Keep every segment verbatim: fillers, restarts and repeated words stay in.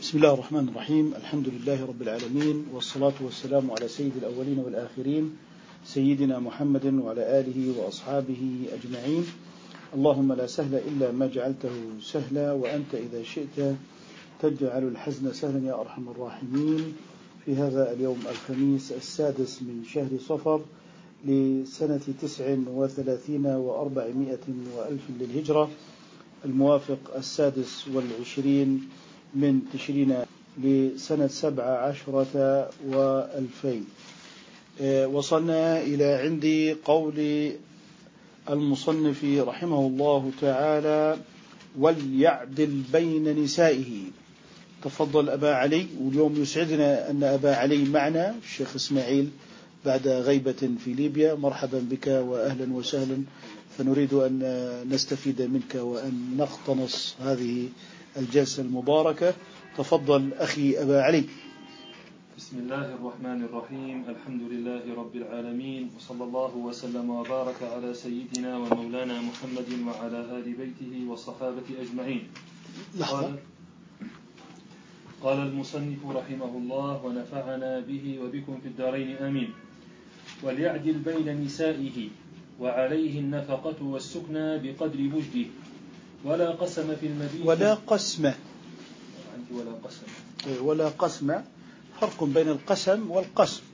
بسم الله الرحمن الرحيم. الحمد لله رب العالمين، والصلاة والسلام على سيد الأولين والآخرين سيدنا محمد وعلى آله وأصحابه أجمعين. اللهم لا سهل إلا ما جعلته سهلا، وأنت إذا شئت تجعل الحزن سهلا يا أرحم الراحمين. في هذا اليوم الخميس السادس من شهر صفر لسنة تسع وثلاثين وأربعمائة وألف للهجرة، الموافق السادس والعشرين من تشرين لسنة سبع عشرة وألفين. وصلنا إلى عند قول المصنف رحمه الله تعالى: وليعدل بين نسائه. تفضل أبا علي. واليوم يسعدنا أن أبا علي معنا، الشيخ إسماعيل بعد غيبة في ليبيا. مرحبا بك وأهلا وسهلا، فنريد أن نستفيد منك وأن نقتنص هذه الجلسة المباركة. تفضل أخي أبا علي. بسم الله الرحمن الرحيم. الحمد لله رب العالمين، وصلى الله وسلم وبارك على سيدنا ومولانا محمد وعلى آل بيته والصحابة أجمعين. قال, قال المصنف رحمه الله: ونفعنا به وبكم في الدارين آمين. وليعدل بين نسائه، وعليه النفقة والسكنى بقدر مجده، ولا قسم في المبيت ولا قسم ولا قسم ولا قسم فرق بين القسم والقسم.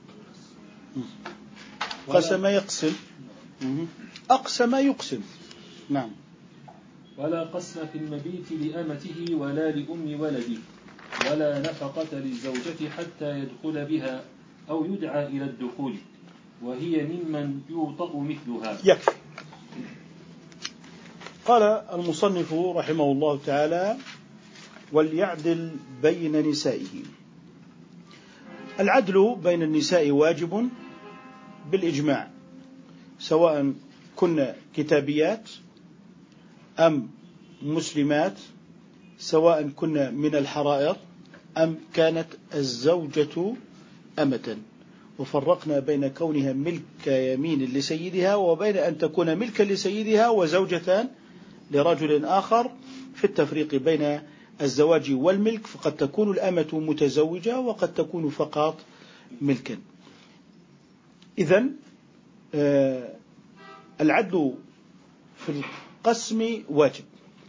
قسم يقسم، أقسم يقسم. نعم. ولا قسم في المبيت لأمته ولا لأم ولده، ولا نفقة للزوجة حتى يدخل بها أو يدعى إلى الدخول، وهي ممن يوطأ مثلها. يكفي. قال المصنف رحمه الله تعالى: وليعدل بين نسائه. العدل بين النساء واجب بالإجماع، سواء كن كتابيات أم مسلمات، سواء كن من الحرائر أم كانت الزوجة أمة. وفرقنا بين كونها ملك يمين لسيدها وبين أن تكون ملكا لسيدها وزوجة لرجل آخر. في التفريق بين الزواج والملك، فقد تكون الأمة متزوجة وقد تكون فقط ملكا. إذن آه العدل في القسم واجب،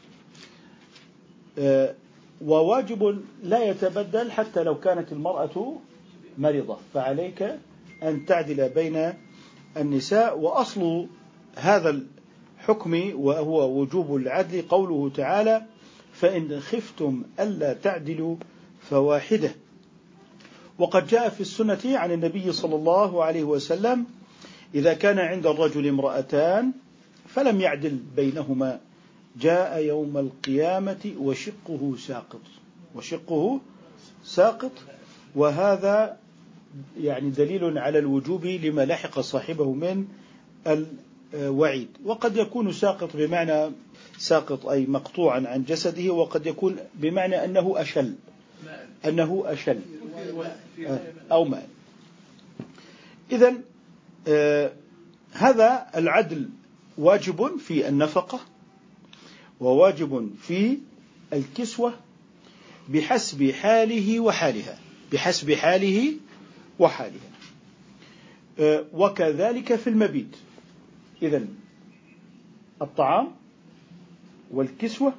آه وواجب لا يتبدل حتى لو كانت المرأة مريضة، فعليك أن تعدل بين النساء. وأصل هذا الحكم وهو وجوب العدل قوله تعالى: فإن خفتم ألا تعدلوا فواحدة. وقد جاء في السنة عن النبي صلى الله عليه وسلم: إذا كان عند الرجل امرأتان فلم يعدل بينهما جاء يوم القيامة وشقه ساقط وشقه ساقط. وهذا يعني دليل على الوجوب لما لحق صاحبه من الوعيد. وقد يكون ساقط بمعنى ساقط أي مقطوعا عن جسده، وقد يكون بمعنى أنه أشل أنه أشل أو مال. إذن آه هذا العدل واجب في النفقة، وواجب في الكسوة بحسب حاله وحالها بحسب حاله وحالها آه وكذلك في المبيت. إذن الطعام والكسوة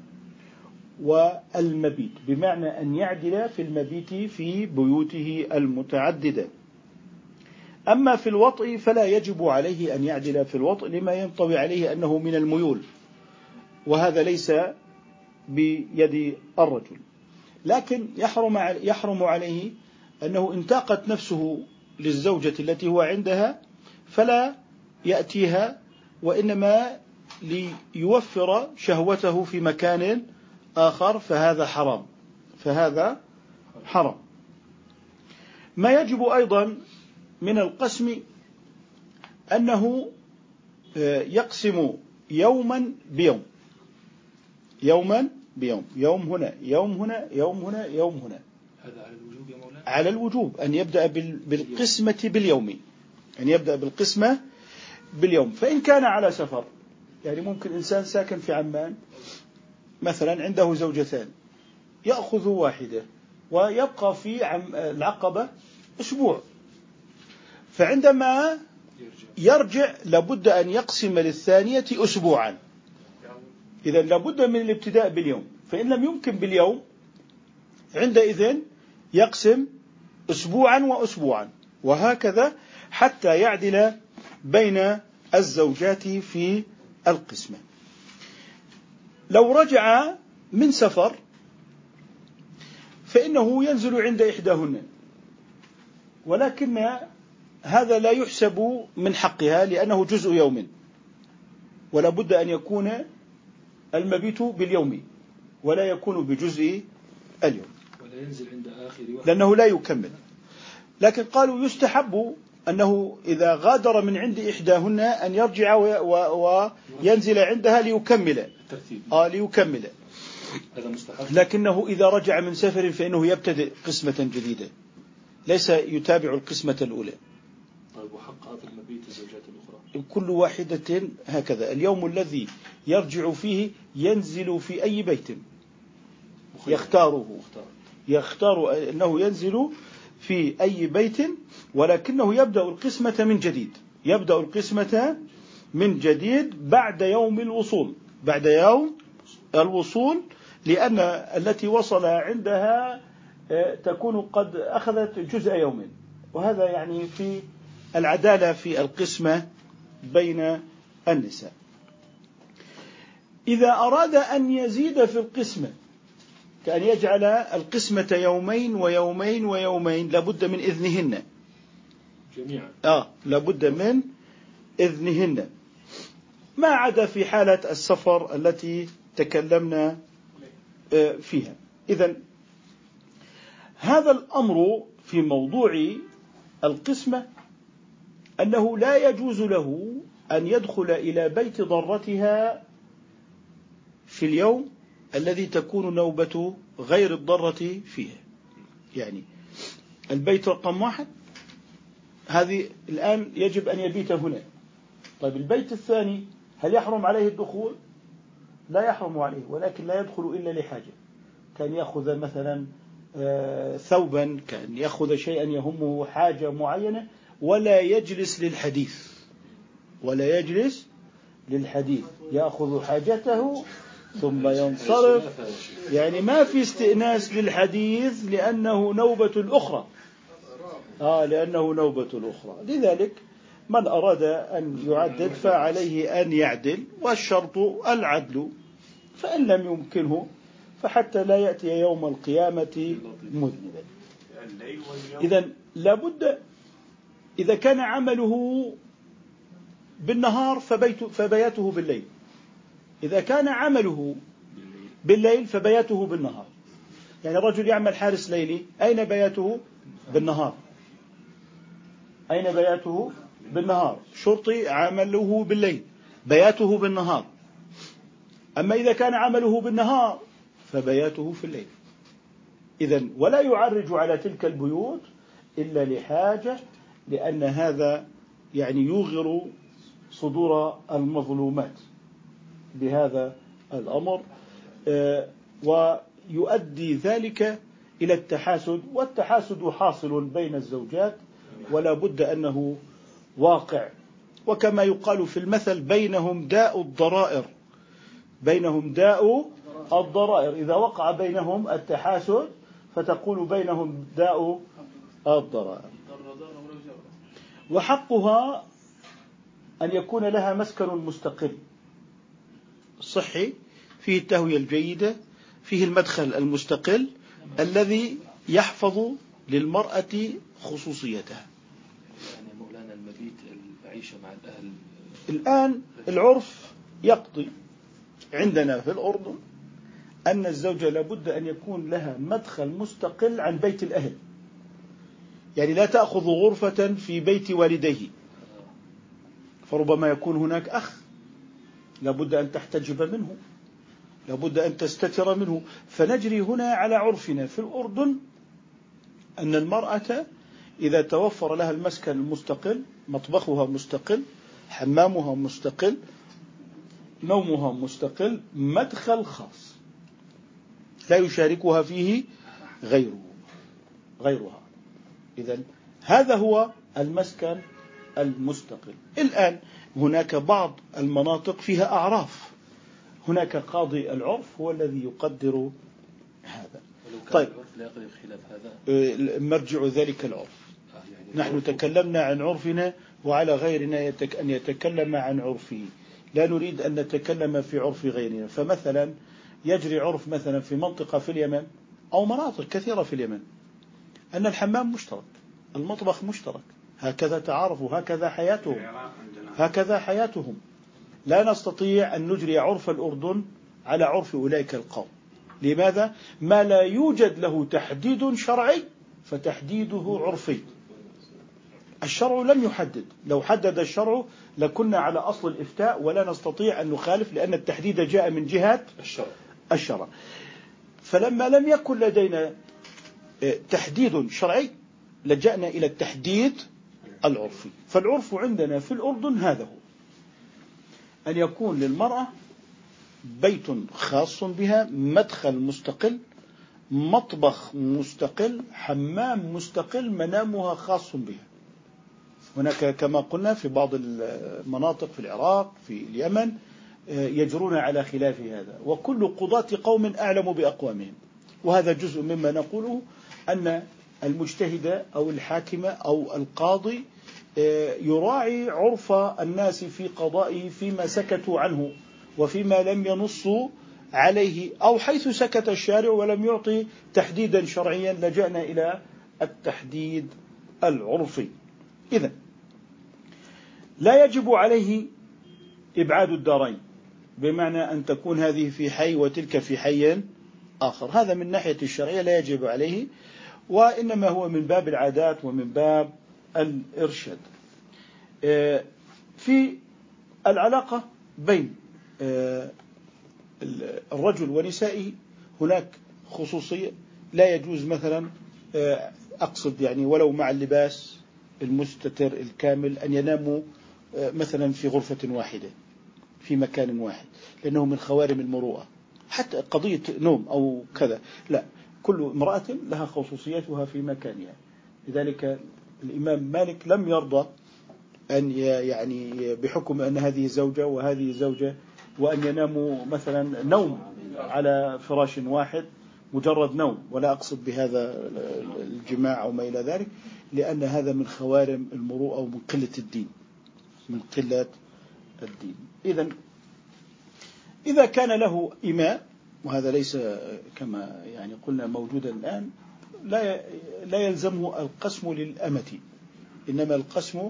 والمبيت، بمعنى أن يعدل في المبيت في بيوته المتعددة. أما في الوطء فلا يجب عليه أن يعدل في الوطء، لما ينطوي عليه أنه من الميول، وهذا ليس بيد الرجل. لكن يحرم يحرم عليه أنه إن طاقت نفسه للزوجة التي هو عندها فلا يأتيها، وإنما ليوفر شهوته في مكان آخر، فهذا حرام فهذا حرام. ما يجب أيضا من القسم أنه يقسم يوما بيوم يوما بيوم يوم هنا يوم هنا يوم هنا يوم هنا. هذا على الوجوب يا مولانا؟ على الوجوب أن يبدأ بالقسمة باليوم أن يبدأ بالقسمة باليوم. فإن كان على سفر، يعني ممكن إنسان ساكن في عمان مثلا عنده زوجتان، يأخذ واحدة ويبقى في العقبة أسبوع، فعندما يرجع لابد أن يقسم للثانية أسبوعا. إذا لابد من الابتداء باليوم، فإن لم يمكن باليوم عندئذ يقسم أسبوعا وأسبوعا، وهكذا حتى يعدل بين الزوجات في القسمة. لو رجع من سفر فإنه ينزل عند إحداهن، ولكن هذا لا يحسب من حقها لأنه جزء يوم، ولا بد أن يكون المبيت باليوم ولا يكون بجزء اليوم، ولا ينزل عند آخر وقت لأنه لا يكمل. لكن قالوا يستحب أنه إذا غادر من عند إحداهن أن يرجع وينزل عندها ليكمل آه ليكمل هذا مستحب. لكنه إذا رجع من سفر فإنه يبتدئ قسمة جديدة، ليس يتابع القسمة الأولى. طيب وحق هذا المبيت الزوجات الأخرى؟ كل واحدة هكذا. اليوم الذي يرجع فيه ينزل في أي بيت يختاره، يختار أنه ينزل في أي بيت، ولكنه يبدأ القسمة من جديد، يبدأ القسمة من جديد بعد يوم الوصول، بعد يوم الوصول، لأن التي وصل عندها تكون قد أخذت جزء يوم، وهذا يعني في العدالة في القسمة بين النساء. إذا أراد أن يزيد في القسمة كأن يجعل القسمة يومين ويومين ويومين لابد من إذنهن جميعا. آه لابد من إذنهن، ما عدا في حالة السفر التي تكلمنا فيها. إذن هذا الأمر في موضوع القسمة أنه لا يجوز له أن يدخل إلى بيت ضرتها في اليوم الذي تكون نوبة غير الضرة فيه. يعني البيت رقم واحد هذه الآن يجب أن يبيت هنا. طيب البيت الثاني هل يحرم عليه الدخول؟ لا يحرم عليه، ولكن لا يدخل إلا لحاجة، كان يأخذ مثلا ثوبا، كان يأخذ شيئا يهمه حاجة معينة، ولا يجلس للحديث، ولا يجلس للحديث، يأخذ حاجته ثم ينصرف. يعني ما في استئناس للحديث لأنه نوبة الأخرى آه لأنه نوبة الأخرى. لذلك من أراد أن يعدل فعليه أن يعدل، والشرط العدل، فإن لم يمكنه فحتى لا يأتي يوم القيامة مذنبا. إذن لابد إذا كان عمله بالنهار فبيت فبياته بالليل، إذا كان عمله بالليل فبياته بالنهار. يعني الرجل يعمل حارس ليلي، أين بياته؟ بالنهار. أين بياته؟ بالنهار. شرطي عمله بالليل، بياته بالنهار. أما إذا كان عمله بالنهار فبياته في الليل. إذن ولا يعرج على تلك البيوت إلا لحاجة، لأن هذا يعني يوغر صدور المظلومات بهذا الأمر، ويؤدي ذلك إلى التحاسد، والتحاسد حاصل بين الزوجات ولا بد أنه واقع. وكما يقال في المثل بينهم داء الضرائر، بينهم داء الضرائر، إذا وقع بينهم التحاسد فتقول بينهم داء الضرائر. وحقها أن يكون لها مسكن مستقل صحي، فيه التهوية الجيدة، فيه المدخل المستقل الذي يحفظ للمرأة خصوصيتها. يعني مولانا المبيت العيشة مع الأهل الآن العرف يقضي عندنا في الأردن أن الزوجة لابد أن يكون لها مدخل مستقل عن بيت الأهل، يعني لا تأخذ غرفة في بيت والديه، فربما يكون هناك أخ لابد أن تحتجب منه، لابد أن تستتر منه. فنجري هنا على عرفنا في الأردن أن المرأة إذا توفر لها المسكن المستقل، مطبخها مستقل، حمامها مستقل، نومها مستقل، مدخل خاص لا يشاركها فيه غيره، غيرها. إذن هذا هو المسكن المستقل. الآن هناك بعض المناطق فيها أعراف، هناك قاضي العرف هو الذي يقدر هذا. طيب لا يقدر خلاف هذا مرجع ذلك العرف. نحن تكلمنا عن عرفنا وعلى غيرنا أن يتكلم عن عرفه، لا نريد أن نتكلم في عرف غيرنا. فمثلا يجري عرف مثلا في منطقة في اليمن أو مناطق كثيرة في اليمن أن الحمام مشترك، المطبخ مشترك، هكذا تعارفوا، هكذا حياتهم، هكذا حياتهم. لا نستطيع أن نجري عرف الأردن على عرف أولئك القوم. لماذا؟ ما لا يوجد له تحديد شرعي فتحديده عرفي. الشرع لم يحدد، لو حدد الشرع لكنا على أصل الإفتاء ولا نستطيع أن نخالف، لأن التحديد جاء من جهة الشرع. الشرع. فلما لم يكن لدينا تحديد شرعي لجأنا إلى التحديد العرفي. فالعرف عندنا في الأردن هذا هو أن يكون للمرأة بيت خاص بها، مدخل مستقل، مطبخ مستقل، حمام مستقل، منامها خاص بها. هناك كما قلنا في بعض المناطق في العراق في اليمن يجرون على خلاف هذا، وكل قضاة قوم أعلم بأقوامهم. وهذا جزء مما نقوله، أن المجتهد أو الحاكم أو القاضي يراعي عرف الناس في قضائه فيما سكتوا عنه وفيما لم ينصوا عليه، أو حيث سكت الشارع ولم يعطي تحديدا شرعيا لجأنا إلى التحديد العرفي. إذن لا يجب عليه إبعاد الدارين، بمعنى أن تكون هذه في حي وتلك في حي آخر، هذا من ناحية الشرعية لا يجب عليه، وإنما هو من باب العادات ومن باب الإرشاد. في العلاقة بين الرجل ونسائه هناك خصوصية لا يجوز مثلا، أقصد يعني ولو مع اللباس المستتر الكامل، أن يناموا مثلا في غرفة واحدة في مكان واحد، لأنه من خوارم المروءة. حتى قضية نوم أو كذا لا، كل امرأة لها خصوصيتها في مكانها. لذلك الإمام مالك لم يرضى أن يعني بحكم أن هذه زوجة وهذه زوجة وأن يناموا مثلا نوم على فراش واحد مجرد نوم، ولا أقصد بهذا الجماع أو ما إلى ذلك، لأن هذا من خوارم المروءة ومن قلة الدين، من قلة الدين. إذن إذا كان له إماء، وهذا ليس كما يعني قلنا موجودا الآن، لا لا يلزمه القسم للأمة، إنما القسم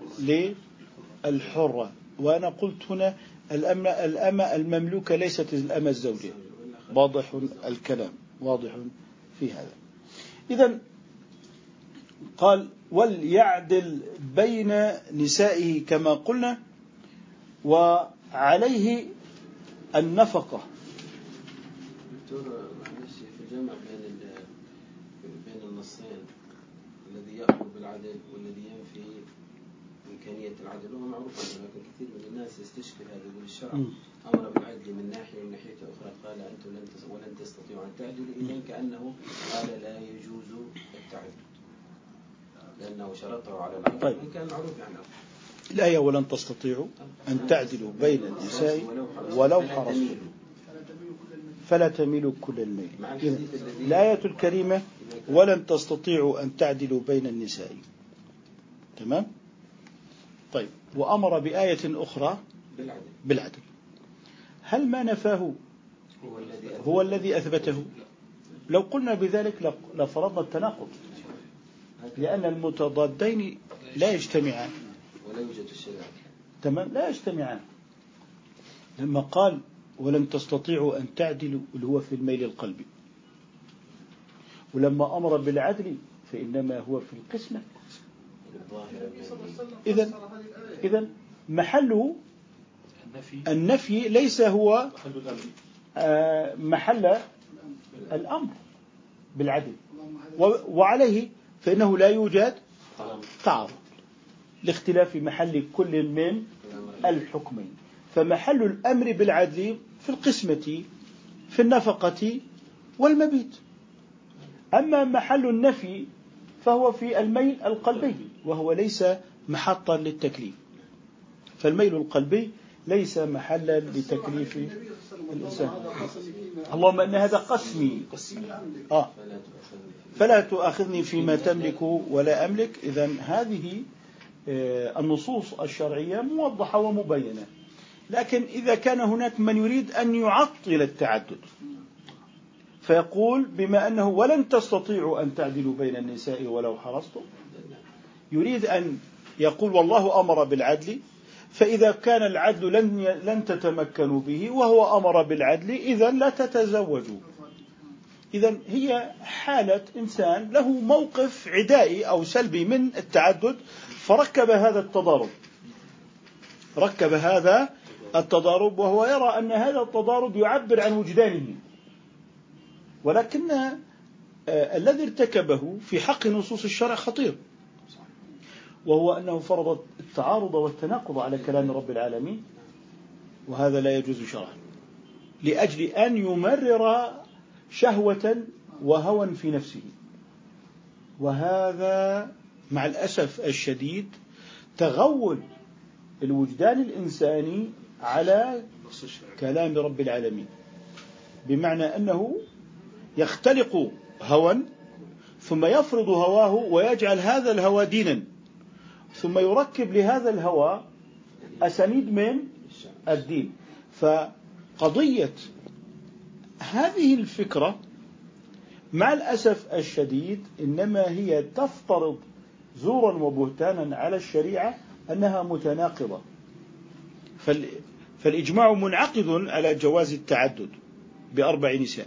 للحرة. وأنا قلت هنا الأمة الأمة المملوكة ليست الأمة الزوجة، واضح الكلام، واضح في هذا. إذن قال وليعدل بين نسائه كما قلنا، وعليه النفقة. دكتور معلش في الجمع بين بين النصين، الذي يأمر بالعدل والذي ينفي إمكانية العدل هو معروف عنه، لكن كثير من الناس يستشكل هذا. يقول الشرع أمر بالعدل من ناحية ومن ناحية أخرى قال أنتم لن ولن تستطيعوا أن تعدلوا، إذن كأنه قال لا يجوز التعدل لأنه شرطه على العدل. طيب. كان معروف عنه الآية ولن تستطيعوا أن تعدلوا بين النساء ولو حرصتم فلا تميلوا كل الميل. الآية الكريمة ولن تستطيعوا أن تعدلوا بين النساء، تمام؟ طيب، وأمر بآية أخرى بالعدل. هل ما نفاه هو الذي أثبته؟ لو قلنا بذلك لفرضنا التناقض، لأن المتضادين لا يجتمعان ولا يوجد الشريعة، تمام، لا يجتمعان. لما قال ولن تستطيعوا أن تعدلوا اللي هو في الميل القلبي، ولما أمر بالعدل فإنما هو في القسمة. إذن إذن محله النفي ليس هو محل الأمر بالعدل، وعليه فإنه لا يوجد تعارض لاختلاف محل كل من الحكمين. فمحل الأمر بالعدل في القسمة في النفقة والمبيت. أما محل النفي فهو في الميل القلبي، وهو ليس محطا للتكليف. فالميل القلبي ليس محلا لتكليف الإنسان. اللهم أن هذا قسمي آه فلا تؤاخذني فيما تملك ولا أملك. إذن هذه النصوص الشرعية موضحة ومبينة. لكن إذا كان هناك من يريد أن يعطل التعدد فيقول بما أنه ولن تستطيعوا أن تعدلوا بين النساء ولو حرصتم، يريد أن يقول والله أمر بالعدل، فإذا كان العدل لن لن تتمكنوا به وهو أمر بالعدل إذن لا تتزوجوا. إذن هي حالة إنسان له موقف عدائي أو سلبي من التعدد، فركب هذا التضارب ركب هذا التضارب وهو يرى أن هذا التضارب يعبر عن وجدانه. ولكن آه الذي ارتكبه في حق نصوص الشرع خطير، وهو أنه فرض التعارض والتناقض على كلام رب العالمين، وهذا لا يجوز شرعا، لأجل أن يمرر شهوة وهوى في نفسه. وهذا مع الأسف الشديد تغول الوجدان الإنساني على كلام رب العالمين، بمعنى أنه يختلق هوى ثم يفرض هواه ويجعل هذا الهوى دينا، ثم يركب لهذا الهوى أسانيد من الدين. فقضية هذه الفكرة مع الأسف الشديد إنما هي تفترض زورا وبهتانا على الشريعة أنها متناقضة. فالإجماع منعقد على جواز التعدد بأربع نساء،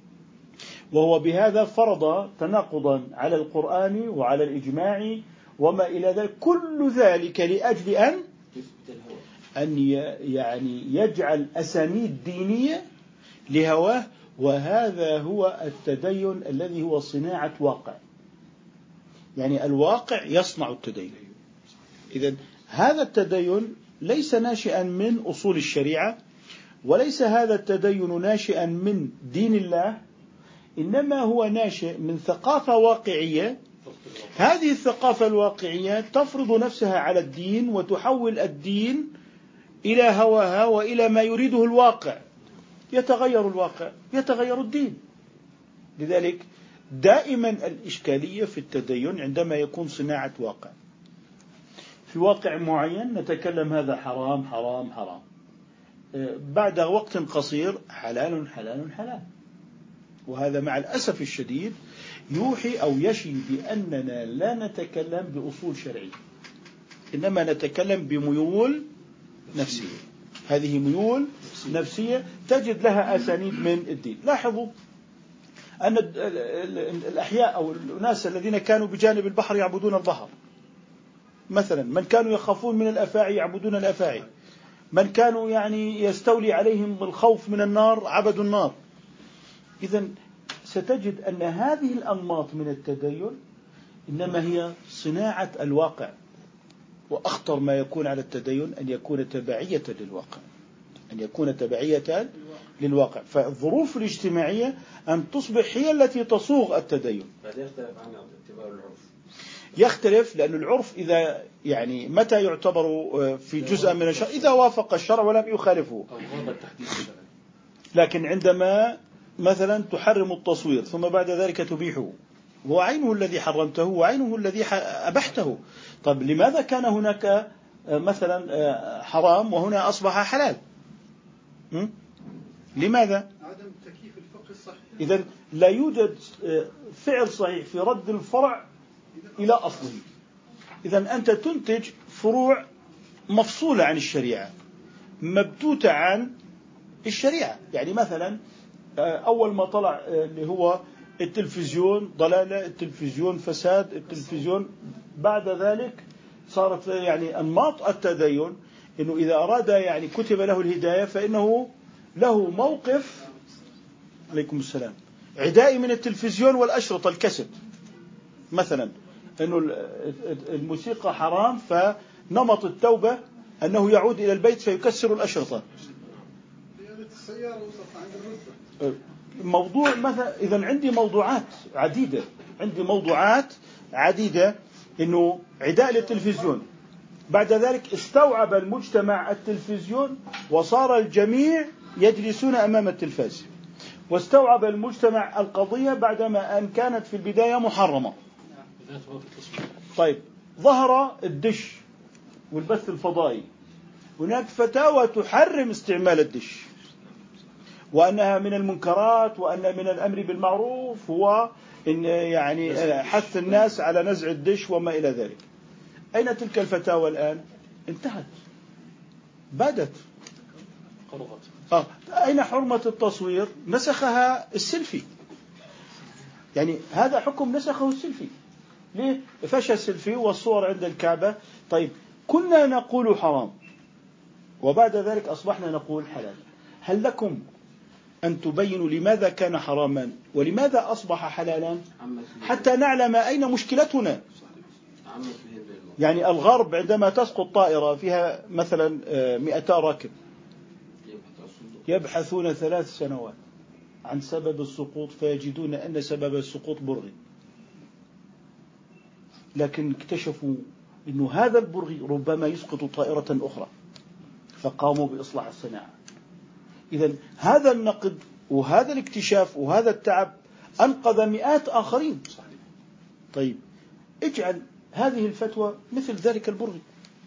وهو بهذا فرض تناقضا على القرآن وعلى الإجماع وما إلى ذلك، كل ذلك لأجل أن أن يعني يجعل أسانيد دينية لهواه. وهذا هو التدين الذي هو صناعة واقع، يعني الواقع يصنع التدين. إذن هذا التدين ليس ناشئا من أصول الشريعة، وليس هذا التدين ناشئا من دين الله، إنما هو ناشئ من ثقافة واقعية. هذه الثقافة الواقعية تفرض نفسها على الدين وتحول الدين إلى هواها وإلى ما يريده الواقع. يتغير الواقع يتغير الدين. لذلك دائما الإشكالية في التدين عندما يكون صناعة واقع. في واقع معين نتكلم هذا حرام حرام حرام، بعد وقت قصير حلال حلال حلال. وهذا مع الأسف الشديد يوحي أو يشي بأننا لا نتكلم بأصول شرعية، إنما نتكلم بميول نفسية. هذه ميول نفسية تجد لها أسانيد من الدين. لاحظوا أن الأحياء أو الناس الذين كانوا بجانب البحر يعبدون البحر مثلا، من كانوا يخافون من الأفاعي يعبدون الأفاعي، من كانوا يعني يستولي عليهم الخوف من النار عبدوا النار. إذن ستجد أن هذه الأنماط من التدين إنما هي صناعة الواقع. وأخطر ما يكون على التدين أن يكون تبعية للواقع، أن يكون تبعية للواقع. فالظروف الاجتماعية أن تصبح هي التي تصوغ التدين. يختلف عن اعتبار العرف، يختلف لأن العرف إذا يعني متى يعتبر في جزء من الشرع؟ إذا وافق الشرع ولم يخالفه. لكن عندما مثلا تحرم التصوير ثم بعد ذلك تبيحه، هو عينه الذي حرمته وعينه الذي أبحته. طب لماذا كان هناك مثلا حرام وهنا أصبح حلال؟ لماذا؟ عدم تكييف الفقه الصحيح. إذن لا يوجد فعل صحيح في رد الفرع إلى أصله. إذن أنت تنتج فروع مفصولة عن الشريعة، مبتوتة عن الشريعة. يعني مثلا أول ما طلع اللي هو التلفزيون ضلالة، التلفزيون فساد، التلفزيون بعد ذلك صارت يعني أنماط التدين إنه إذا أراد يعني كتب له الهداية فإنه له موقف عليكم السلام عدائي من التلفزيون والأشرطة الكاسيت مثلا، إنه الموسيقى حرام، فنمط التوبة أنه يعود إلى البيت فيكسر الأشرطة. موضوع مثلا، إذا عندي موضوعات عديدة عندي موضوعات عديدة إنه عداء للتلفزيون. بعد ذلك استوعب المجتمع التلفزيون وصار الجميع يجلسون أمام التلفاز، واستوعب المجتمع القضية بعدما أن كانت في البداية محرمة. طيب ظهر الدش والبث الفضائي، هناك فتاوى تحرم استعمال الدش، وأنها من المنكرات، وأن من الأمر بالمعروف هو إن يعني حث الناس على نزع الدش وما إلى ذلك. أين تلك الفتاوى الآن؟ انتهت، بادت. آه. أين حرمة التصوير؟ نسخها السيلفي. يعني هذا حكم نسخه السيلفي. ليه؟ فشى السيلفي والصور عند الكعبة. طيب كنا نقول حرام وبعد ذلك أصبحنا نقول حلال. هل لكم أن تبينوا لماذا كان حراما ولماذا أصبح حلالا حتى نعلم أين مشكلتنا؟ يعني الغرب عندما تسقط طائرة فيها مثلا مئتا راكب يبحثون ثلاث سنوات عن سبب السقوط، فيجدون أن سبب السقوط برغي، لكن اكتشفوا أن هذا البرغي ربما يسقط طائرة أخرى، فقاموا بإصلاح الصناعة. إذن هذا النقد وهذا الاكتشاف وهذا التعب أنقذ مئات آخرين. طيب اجعل هذه الفتوى مثل ذلك البرغي،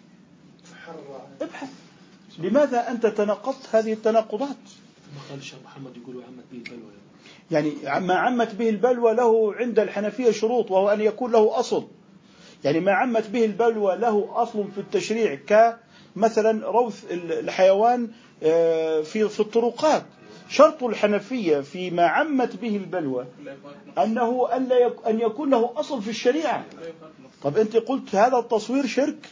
ابحث لماذا أنت تناقضت هذه التناقضات. ما قال الشيخ محمد يقولوا عمت به البلوى، يعني ما عمت به البلوى له عند الحنفية شروط، وهو أن يكون له أصل. يعني ما عمت به البلوى له أصل في التشريع، كمثلا روث الحيوان في في الطرقات. شرط الحنفية فيما عمت به البلوى أنه أن يكون له أصل في الشريعة. طب أنت قلت هذا التصوير شرك،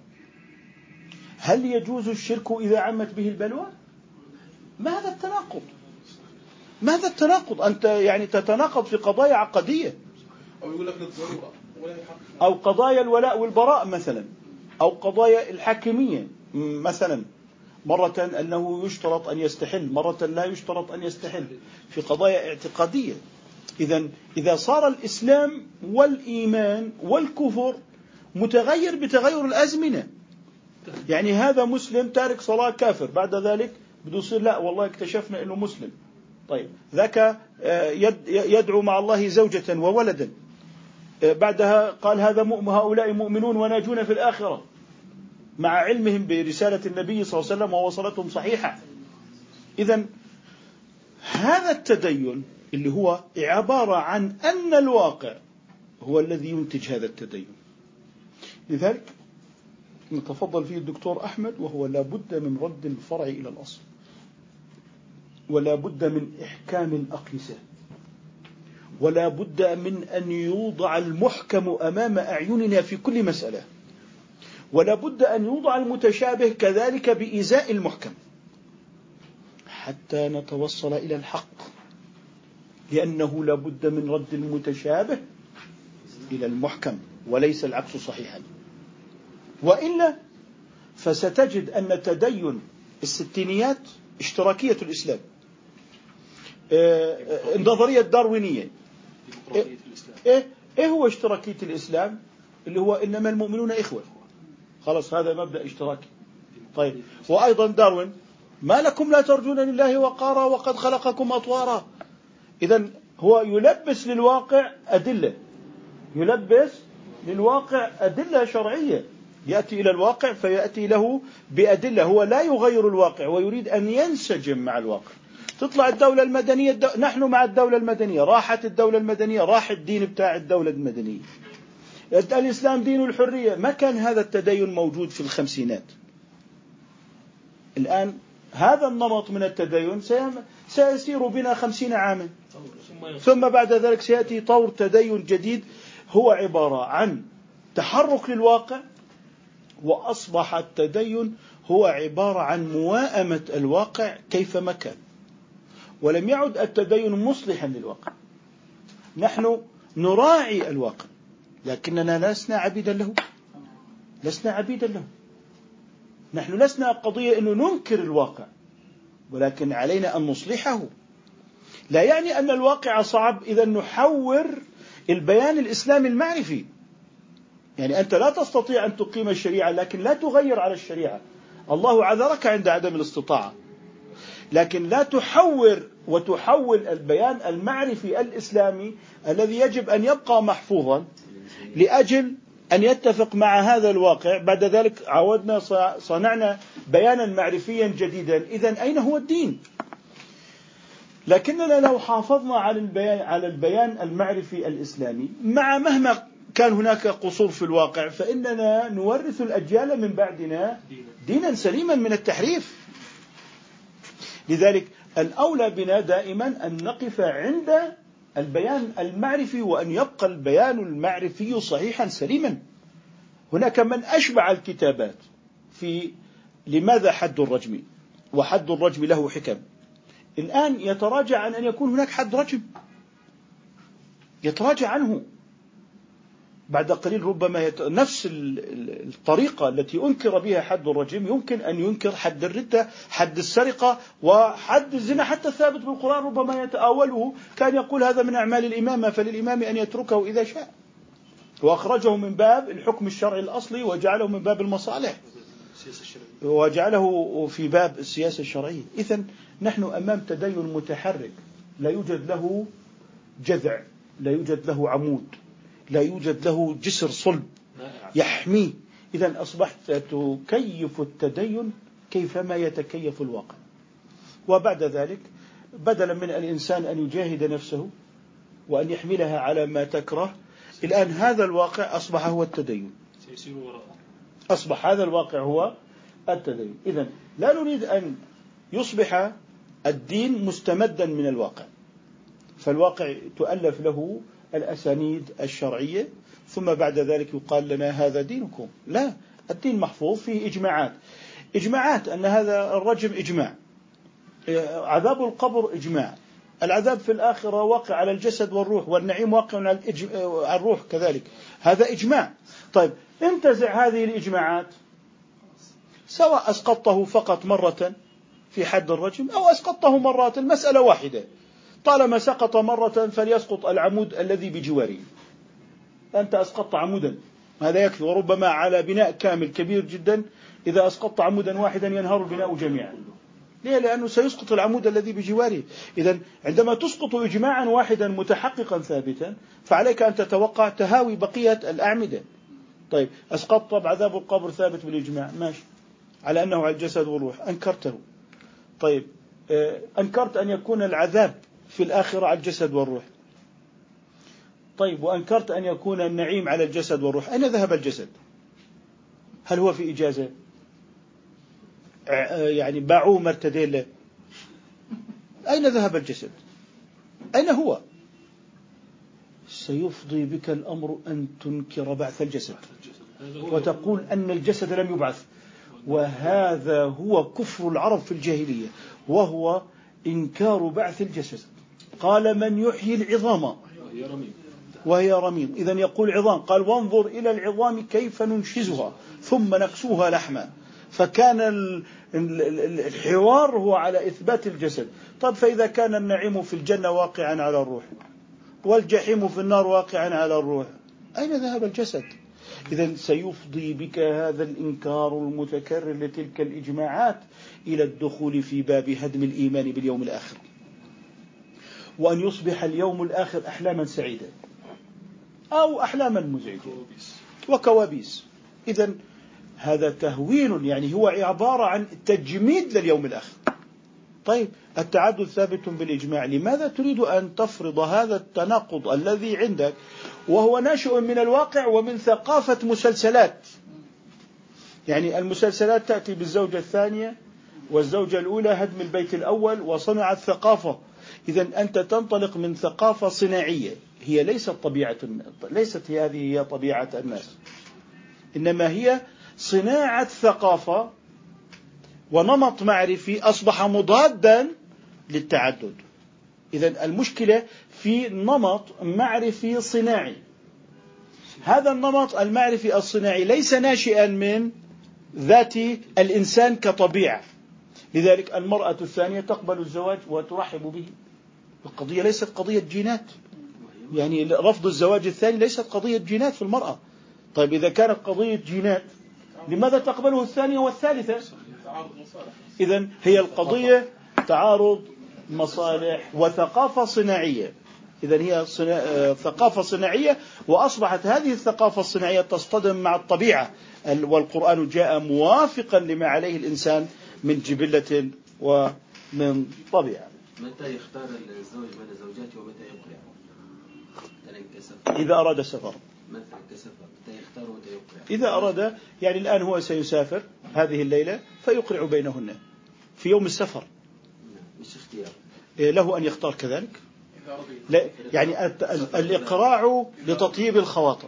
هل يجوز الشرك إذا عمت به البلوى؟ ما هذا التناقض؟ ما هذا التناقض؟ أنت يعني تتناقض في قضايا عقدية، أو يقول لك للضرورة، أو قضايا الولاء والبراء مثلا، أو قضايا الحاكمية مثلا. مرة أنه يشترط أن يستحل، مرة لا يشترط أن يستحل، في قضايا اعتقادية. إذن إذا صار الإسلام والإيمان والكفر متغير بتغير الأزمنة، يعني هذا مسلم تارك صلاة كافر، بعد ذلك بده يصير لا والله اكتشفنا أنه مسلم. طيب ذاك يدعو مع الله زوجة وولدا، بعدها قال هذا هؤلاء مؤمنون وناجون في الآخرة، مع علمهم برسالة النبي صلى الله عليه وسلم ووصلتهم صحيحة. إذن هذا التدين اللي هو عبارة عن أن الواقع هو الذي ينتج هذا التدين. لذلك نتفضل فيه الدكتور أحمد، وهو لا بد من رد الفرع إلى الأصل، ولا بد من إحكام الأقيسة، ولا بد من أن يوضع المحكم أمام أعيننا في كل مسألة، ولا بد أن يوضع المتشابه كذلك بإزاء المحكم حتى نتوصل إلى الحق، لأنه لا بد من رد المتشابه إلى المحكم وليس العكس صحيحا. وإلا فستجد أن تدين الستينيات اشتراكية الإسلام، النظرية الداروينية. إيه, إيه هو اشتراكية الإسلام؟ اللي هو إنما المؤمنون إخوة، خلاص هذا مبدأ اشتراكي. طيب وأيضا داروين ما لكم لا ترجون لله وقارا وقد خلقكم أطوارا. إذن هو يلبس للواقع أدلة، يلبس للواقع أدلة شرعية، يأتي إلى الواقع فيأتي له بأدلة. هو لا يغير الواقع ويريد أن ينسجم مع الواقع. تطلع الدولة المدنية، الدو... نحن مع الدولة المدنية، راحت الدولة المدنية، راح الدين بتاع الدولة المدنية. الإسلام دين الحرية، ما كان هذا التدين موجود في الخمسينات. الآن هذا النمط من التدين سيسير بنا خمسين عاما، ثم بعد ذلك سيأتي طور تدين جديد هو عبارة عن تحرك للواقع، وأصبح التدين هو عبارة عن موائمة الواقع كيفما كان، ولم يعد التدين مصلحا للواقع. نحن نراعي الواقع لكننا لسنا عبيدا له، لسنا عبيدا له. نحن لسنا قضية أنه ننكر الواقع، ولكن علينا أن نصلحه. لا يعني أن الواقع صعب إذا نحور البيان الإسلامي المعرفي. يعني أنت لا تستطيع أن تقيم الشريعة لكن لا تغير على الشريعة، الله عذرك عند عدم الاستطاعة، لكن لا تحور وتحول البيان المعرفي الإسلامي الذي يجب أن يبقى محفوظا لأجل أن يتفق مع هذا الواقع. بعد ذلك عودنا صنعنا بيانا معرفيا جديدا. إذن أين هو الدين؟ لكننا لو حافظنا على البيان على البيان المعرفي الإسلامي مع مهما كان هناك قصور في الواقع، فإننا نورث الأجيال من بعدنا دينا سليما من التحريف. لذلك الأولى بنا دائما أن نقف عند البيان المعرفي وأن يبقى البيان المعرفي صحيحا سليما. هناك من أشبع الكتابات في لماذا حد الرجم، وحد الرجم له حكم، الآن يتراجع عن أن يكون هناك حد رجم، يتراجع عنه بعد قليل. ربما يت... نفس الطريقة التي أنكر بها حد الرجم يمكن أن ينكر حد الردة، حد السرقة، وحد الزنا حتى الثابت بالقرآن ربما يتآوله. كان يقول هذا من أعمال الإمامة فللإمام أن يتركه إذا شاء، وأخرجه من باب الحكم الشرعي الأصلي وجعله من باب المصالح وجعله في باب السياسة الشرعية. إذن نحن أمام تدين متحرك لا يوجد له جذع، لا يوجد له عمود، لا يوجد له جسر صلب يحميه. إذن أصبحت تكيف التدين كيفما يتكيف الواقع. وبعد ذلك بدلا من الإنسان أن يجاهد نفسه وأن يحملها على ما تكره، الآن هذا الواقع أصبح هو التدين، أصبح هذا الواقع هو التدين. إذن لا نريد أن يصبح الدين مستمدا من الواقع، فالواقع تؤلف له الأسانيد الشرعية ثم بعد ذلك يقال لنا هذا دينكم. لا، الدين محفوظ فيه إجماعات، إجماعات أن هذا الرجم إجماع، عذاب القبر إجماع، العذاب في الآخرة واقع على الجسد والروح، والنعيم واقع على الروح كذلك، هذا إجماع. طيب انتزع هذه الإجماعات، سواء أسقطته فقط مرة في حد الرجم أو أسقطته مرات، المسألة واحدة، طالما سقط مرة فليسقط العمود الذي بجواره. أنت أسقطت عمودا هذا يكفي، وربما على بناء كامل كبير جدا إذا أسقطت عمودا واحدا ينهار البناء جميعا. ليه؟ لأنه سيسقط العمود الذي بجواره. إذن عندما تسقط إجماعا واحدا متحققا ثابتا فعليك أن تتوقع تهاوي بقية الأعمدة. طيب أسقطت بعذاب القبر ثابت بالإجماع، ماشي، على أنه على الجسد والروح، أنكرته. طيب أنكرت أن يكون العذاب في الآخرة على الجسد والروح، طيب وأنكرت أن يكون النعيم على الجسد والروح، أين ذهب الجسد؟ هل هو في إجازة؟ يعني باعوه مرتدين له؟ أين ذهب الجسد؟ أين هو؟ سيفضي بك الأمر أن تنكر بعث الجسد وتقول أن الجسد لم يبعث، وهذا هو كفر العرب في الجاهلية، وهو إنكار بعث الجسد. قال من يحيي العظام وهي رميم، إذن يقول عظام، قال وانظر إلى العظام كيف ننشزها ثم نكسوها لحما. فكان الحوار هو على إثبات الجسد. طب فإذا كان النعيم في الجنة واقعا على الروح والجحيم في النار واقعا على الروح، أين ذهب الجسد؟ إذن سيفضي بك هذا الإنكار المتكرر لتلك الإجماعات إلى الدخول في باب هدم الإيمان باليوم الآخر، وأن يصبح اليوم الآخر أحلاما سعيدة أو أحلاما مزعجة وكوابيس. إذن هذا تهوين، يعني هو عبارة عن تجميد لليوم الآخر. طيب التعدد ثابت بالإجماع، لماذا تريد أن تفرض هذا التناقض الذي عندك وهو ناشئ من الواقع ومن ثقافة مسلسلات؟ يعني المسلسلات تأتي بالزوجة الثانية والزوجة الأولى هدم البيت الأول وصنعت ثقافة. إذن أنت تنطلق من ثقافة صناعية، هي ليست طبيعة، ليست هذه هي طبيعة الناس، إنما هي صناعة ثقافة ونمط معرفي أصبح مضادا للتعدد. إذن المشكلة في نمط معرفي صناعي، هذا النمط المعرفي الصناعي ليس ناشئا من ذات الإنسان كطبيعة. لذلك المرأة الثانية تقبل الزواج وترحب به، القضية ليست قضية جينات، يعني رفض الزواج الثاني ليست قضية جينات في المرأة. طيب إذا كانت قضية جينات لماذا تقبله الثانية والثالثة؟ إذن هي القضية تعارض مصالح وثقافة صناعية. إذن هي صنا... ثقافة صناعية، وأصبحت هذه الثقافة الصناعية تصطدم مع الطبيعة، والقرآن جاء موافقا لما عليه الإنسان من جبلة ومن طبيعة. متى يختار الزوج بين زوجاته ومتى يقرع؟ إذا أراد السفر. مثلا كسفر متى يختار ومتى يقرع؟ إذا أراد، يعني الآن هو سيسافر هذه الليلة فيقرع بينهن في يوم السفر. مش اختيار. له أن يختار كذلك. لا، يعني الإقراع لتطيب الخواطر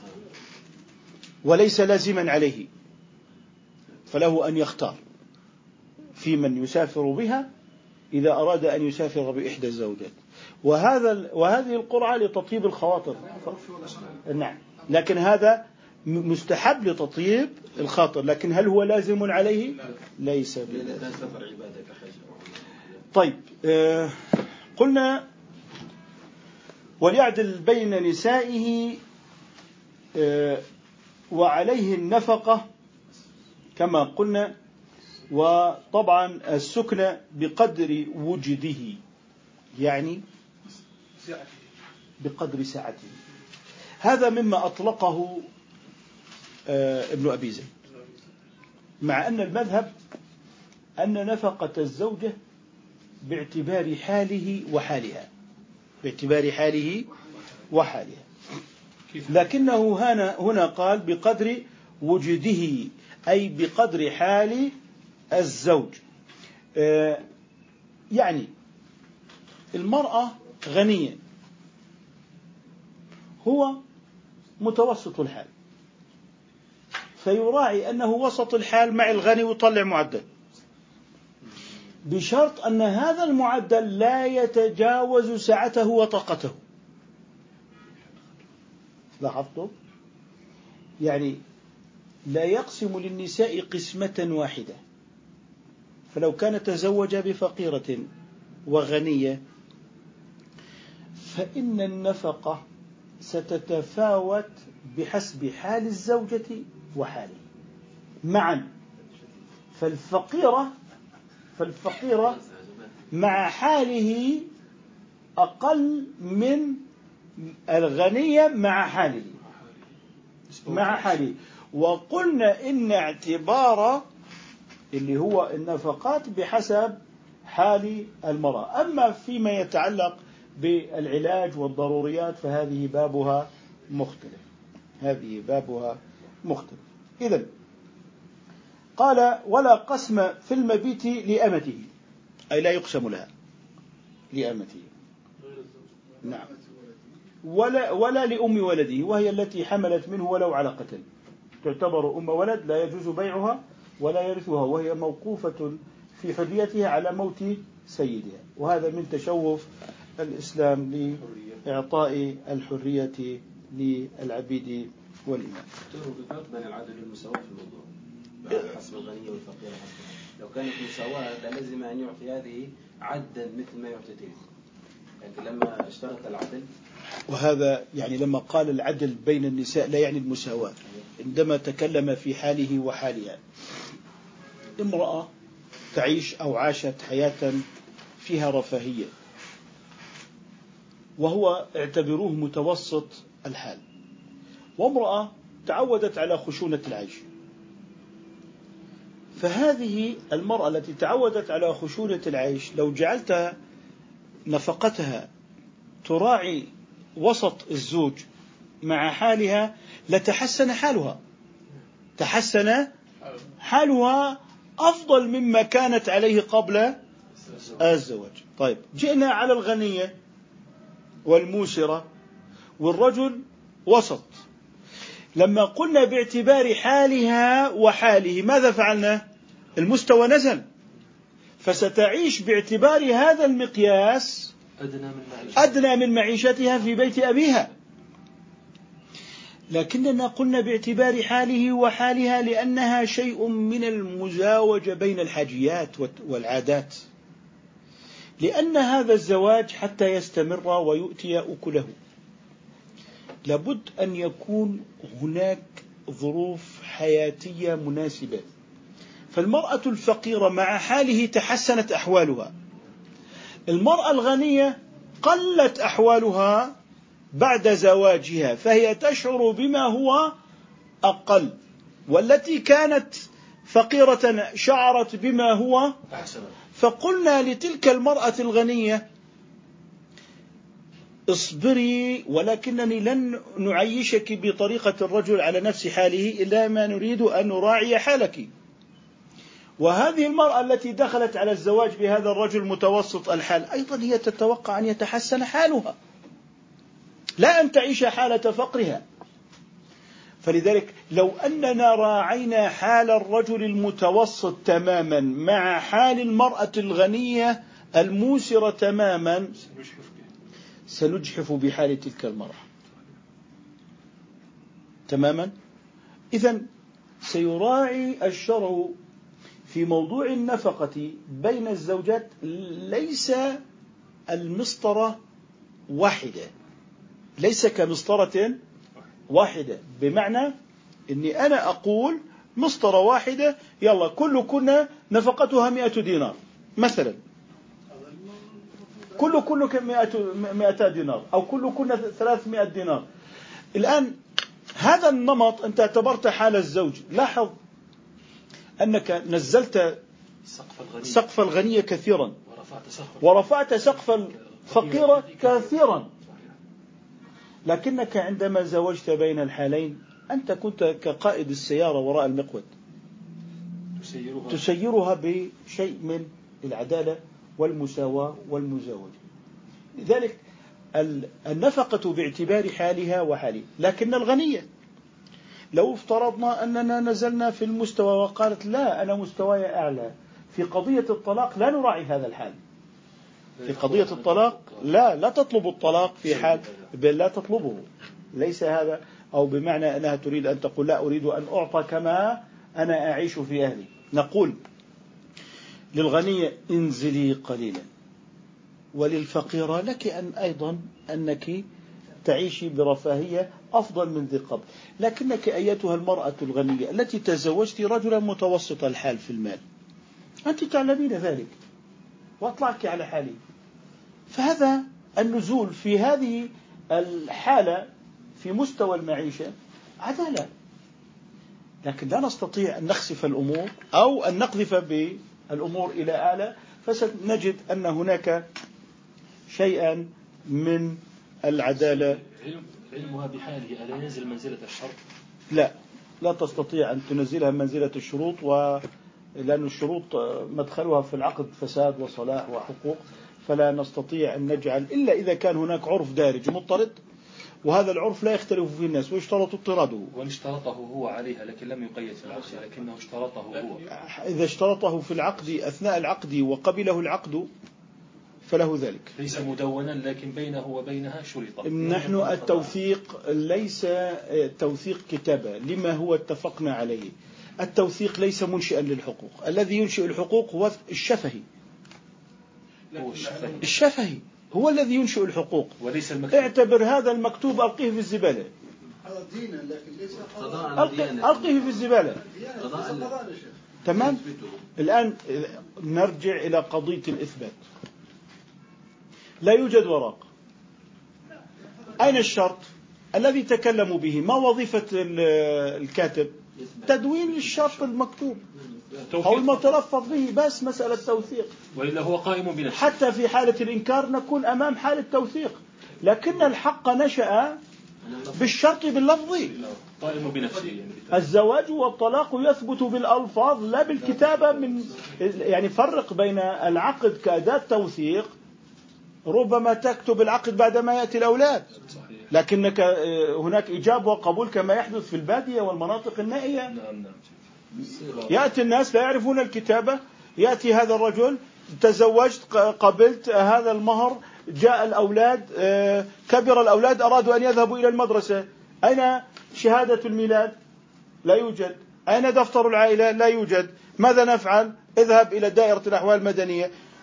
وليس لازما عليه، فله أن يختار في من يسافر بها إذا أراد أن يسافر بإحدى الزوجات. وهذا وهذه القرعة لتطيب الخواطر. نعم، لكن هذا مستحب لتطيب الخاطر، لكن هل هو لازم عليه؟ ليس بلازم. طيب، آه قلنا وليعدل بين نسائه آه وعليه النفقة كما قلنا، وطبعا السكنة بقدر وجده، يعني بقدر سعته. هذا مما أطلقه آه ابن أبي زيد، مع أن المذهب أن نفقة الزوجة باعتبار حاله وحالها، باعتبار حاله وحالها، لكنه هنا هنا قال بقدر وجده، أي بقدر حال الزوج. آه يعني المرأة غنية، هو متوسط الحال، فيراعي أنه وسط الحال مع الغني ويطلع معدل، بشرط أن هذا المعدل لا يتجاوز سعته وطاقته. لاحظتم؟ يعني لا يقسم للنساء قسمة واحدة، فلو كان تزوج بفقيرة وغنية فإن النفقة ستتفاوت بحسب حال الزوجة وحاله معا. فالفقيرة فالفقيرة مع حاله أقل من الغنية مع حاله مع حاله وقلنا إن اعتبار اللي هو النفقات بحسب حال المرأة. أما فيما يتعلق بالعلاج والضروريات فهذه بابها مختلف هذه بابها مختلف. إذن قال ولا قسم في المبيت لأمته، أي لا يقسم لها لأمته، نعم، ولا, ولا لأم ولده، وهي التي حملت منه ولو على قتل، تعتبر أم ولد لا يجوز بيعها ولا يرثها، وهي موقوفة في حريتها على موت سيدها. وهذا من تشوف الإسلام لإعطاء الحرية للعبيد والإمام. تربط بين العدل والمساواة في الموضوع حسب الغني والفقير. لو كانت مساواة لازم أن يعطي هذه عدا مثل ما يعطي تلك، لكن لما اشترط العدل، وهذا يعني لما قال العدل بين النساء لا يعني المساواة، عندما تكلم في حاله وحالها. امرأة تعيش أو عاشت حياة فيها رفاهية وهو اعتبروه متوسط الحال، وامرأة تعودت على خشونة العيش، فهذه المرأة التي تعودت على خشونة العيش لو جعلت نفقتها تراعي وسط الزوج مع حالها لتحسن حالها تحسن حالها أفضل مما كانت عليه قبل الزواج. طيب، جئنا على الغنية والموسرة والرجل وسط، لما قلنا باعتبار حالها وحاله ماذا فعلنا؟ المستوى نزل، فستعيش باعتبار هذا المقياس أدنى من معيشتها في بيت أبيها. لكننا قلنا باعتبار حاله وحالها لأنها شيء من المزاوجة بين الحاجيات والعادات، لأن هذا الزواج حتى يستمر ويؤتي أكله لابد أن يكون هناك ظروف حياتية مناسبة. فالمرأة الفقيرة مع حاله تحسنت أحوالها، المرأة الغنية قلت أحوالها بعد زواجها، فهي تشعر بما هو أقل، والتي كانت فقيرة شعرت بما هو أحسن. فقلنا لتلك المرأة الغنية اصبري، ولكنني لن نعيشك بطريقة الرجل على نفس حاله إلا ما نريد أن نراعي حالك. وهذه المرأة التي دخلت على الزواج بهذا الرجل متوسط الحال أيضا هي تتوقع أن يتحسن حالها، لا أن تعيش حالة فقرها. فلذلك لو أننا راعينا حال الرجل المتوسط تماما مع حال المرأة الغنية الموسرة تماما سنجحف بحال تلك المرأة تماما. إذن سيراعي الشرع في موضوع النفقة بين الزوجات ليس المسطرة واحدة، ليس كمسطرة واحدة، بمعنى أني أنا أقول مسطرة واحدة يلا كل كنا نفقتها مئة دينار مثلا، كل كل مئة دينار أو كل كنا ثلاثمائة دينار. الآن هذا النمط أنت اعتبرت حال الزوج، لاحظ أنك نزلت سقف الغنية كثيرا ورفعت سقف الفقيرة كثيرا، لكنك عندما زوجت بين الحالين أنت كنت كقائد السيارة وراء المقود تسيرها, تسيرها بشيء من العدالة والمساواة والمزاوجة. لذلك النفقة باعتبار حالها وحالي. لكن الغنية لو افترضنا أننا نزلنا في المستوى وقالت لا أنا مستواي أعلى، في قضية الطلاق لا نراعي هذا الحال. في قضية الطلاق لا لا تطلب الطلاق في حال بل لا تطلبه، ليس هذا أو بمعنى أنها تريد أن تقول لا أريد أن أعطى كما أنا أعيش في أهلي. نقول للغنية انزلي قليلا، وللفقيرة لك أن أيضا أنك تعيشي برفاهية أفضل من ذي قبل. لكنك أيتها المرأة الغنية التي تزوجت رجلا متوسط الحال في المال، أنت تعلمين ذلك وأطلعك على حالي، فهذا النزول في هذه الحالة في مستوى المعيشة عدالة. لكن لا نستطيع أن نخسف الأمور أو أن نقذف بالأمور إلى أعلى، فسنجد أن هناك شيئا من العدالة. علمها بحاله ألا ينزل منزلة الشرط؟ لا لا تستطيع أن تنزلها منزلة الشروط، ولأن الشروط مدخلها في العقد فساد وصلاح وحقوق، فلا نستطيع أن نجعل إلا إذا كان هناك عرف دارج مضطرد، وهذا العرف لا يختلف فيه الناس ويشترط اضطراده. وإن اشترطه هو عليها لكن لم يقيد في العقد، لكنه اشترطه هو. إذا اشترطه في العقد أثناء العقد وقبله العقد فله ذلك. ليس مدونا لكن بينه وبينها شريطة. نحن التوثيق ليس توثيق كتابة لما هو اتفقنا عليه. التوثيق ليس منشئا للحقوق، الذي ينشئ الحقوق هو الشفهي. هو الشفهي. الشفهي هو الذي ينشئ الحقوق، وليس المكتوب. اعتبر هذا المكتوب ألقيه في الزبالة. هذا دينا لكن ليس ألقيه في الزبالة. تمام. الآن نرجع إلى قضية الإثبات. لا يوجد ورق. أين الشرط الذي تكلموا به؟ ما وظيفة الكاتب؟ تدوين الشرط المكتوب أو المتلفظ به، بس مسألة توثيق. وإلا هو قائم بنفسه. حتى في حالة الإنكار نكون أمام حالة توثيق، لكن الحق نشأ بالشرط باللفظ. قائم بنفسه يعني. الزواج والطلاق يثبت بالألفاظ لا بالكتابة. من يعني فرق بين العقد كأداة توثيق، ربما تكتب العقد بعدما يأتي الأولاد، لكنك هناك إجابة وقبول كما يحدث في البادية والمناطق النائية. نعم نعم. يأتي الناس لا يعرفون الكتابة، يأتي هذا الرجل تزوجت قبلت هذا المهر، جاء الأولاد كبر الأولاد أرادوا أن يذهبوا إلى المدرسة، أين شهادة الميلاد؟ لا يوجد. أين دفتر العائلة؟ لا يوجد. ماذا نفعل؟ اذهب إلى دائرة الأحوال المدنية.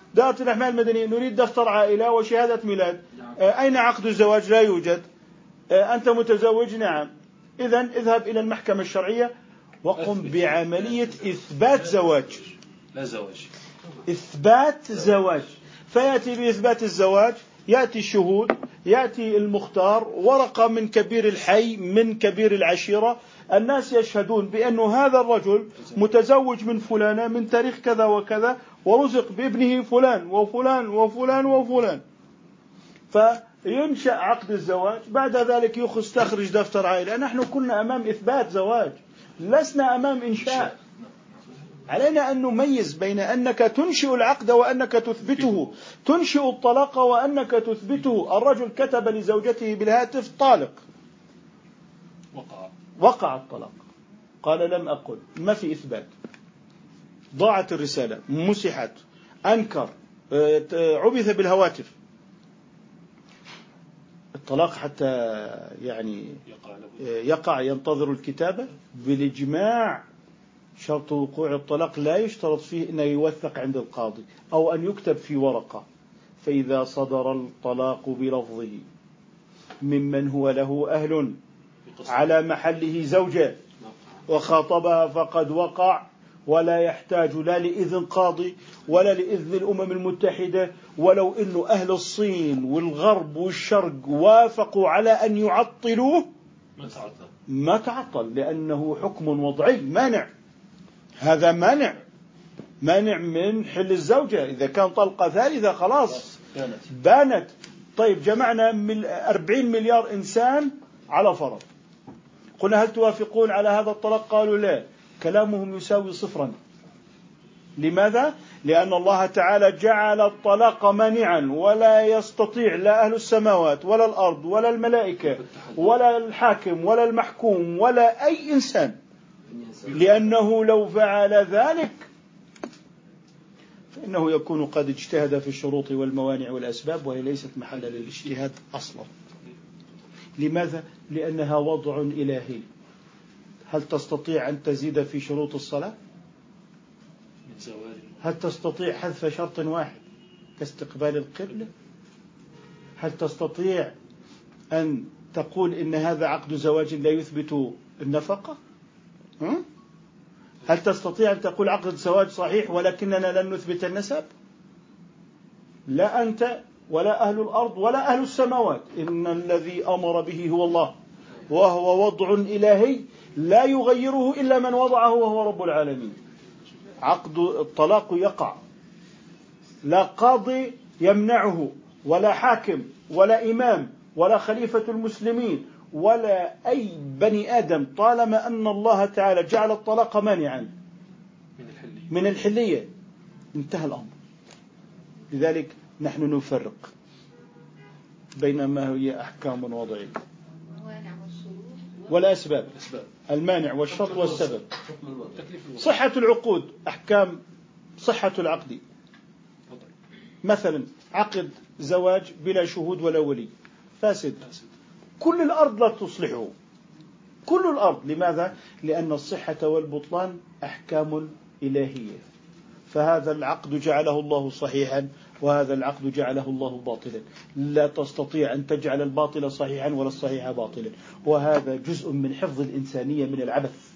دائرة الأحمال المدنية نريد دفتر عائلة وشهادة ميلاد، أين عقد الزواج؟ لا يوجد. أنت متزوج؟ نعم. إذن اذهب إلى المحكمة الشرعية وقم بعملية إثبات زواج. لا زواج، إثبات زواج. فيأتي بإثبات الزواج، يأتي الشهود، يأتي المختار، ورقة من كبير الحي من كبير العشيرة، الناس يشهدون بأن هذا الرجل متزوج من فلانة من تاريخ كذا وكذا، ورزق بابنه فلان وفلان وفلان وفلان. فينشأ عقد الزواج. بعد ذلك يستخرج دفتر عائلة. نحن كنا أمام إثبات زواج، لسنا أمام إنشاء. علينا أن نميز بين أنك تنشئ العقد وأنك تثبته، تنشئ الطلاق وأنك تثبته. الرجل كتب لزوجته بالهاتف طالق، وقع وقع الطلاق، قال لم أقل، ما في إثبات، ضاعت الرسالة، مسحت، أنكر، عبث بالهواتف. الطلاق حتى يعني يقع ينتظر الكتابة بالإجماع. شرط وقوع الطلاق لا يشترط فيه أن يوثق عند القاضي أو أن يكتب في ورقة. فإذا صدر الطلاق بلفظه ممن هو له أهل على محله زوجة وخاطبها فقد وقع، ولا يحتاج لا لإذن قاضي ولا لإذن الأمم المتحدة. ولو أن أهل الصين والغرب والشرق وافقوا على أن يعطلوه ما تعطل، لأنه حكم وضعي مانع. هذا مانع مانع من حل الزوجة. إذا كان طلقة ثالثة خلاص بانت. طيب جمعنا من أربعين مليار إنسان على فرض، قلنا هل توافقون على هذا الطلاق؟ قالوا لا. كلامهم يساوي صفرا. لماذا؟ لأن الله تعالى جعل الطلاق مانعا، ولا يستطيع لا أهل السماوات ولا الأرض ولا الملائكة ولا الحاكم ولا المحكوم ولا أي إنسان، لأنه لو فعل ذلك فإنه يكون قد اجتهد في الشروط والموانع والأسباب، وهي ليست محل للاجتهاد أصلا. لماذا؟ لأنها وضع إلهي. هل تستطيع أن تزيد في شروط الصلاة؟ هل تستطيع حذف شرط واحد كاستقبال القبلة؟ هل تستطيع أن تقول إن هذا عقد زواج لا يثبت النفقة؟ هل تستطيع أن تقول عقد الزواج صحيح ولكننا لن نثبت النسب؟ لا أنت ولا أهل الأرض ولا أهل السماوات. إن الذي أمر به هو الله، وهو وضع إلهي لا يغيره إلا من وضعه وهو رب العالمين. عقد الطلاق يقع، لا قاضي يمنعه ولا حاكم ولا إمام ولا خليفة المسلمين ولا أي بني آدم، طالما أن الله تعالى جعل الطلاق مانعا من الحلية انتهى الأمر. لذلك نحن نفرق بين ما هي أحكام وضعية والأسباب. المانع والشرط والسبب. صحة العقود، أحكام صحة العقد. مثلا عقد زواج بلا شهود ولا ولي فاسد. كل الأرض لا تصلحه، كل الأرض. لماذا؟ لأن الصحة والبطلان أحكام إلهية. فهذا العقد جعله الله صحيحا وهذا العقد جعله الله باطلا. لا تستطيع أن تجعل الباطل صحيحا ولا الصحيح باطلا. وهذا جزء من حفظ الإنسانية من العبث.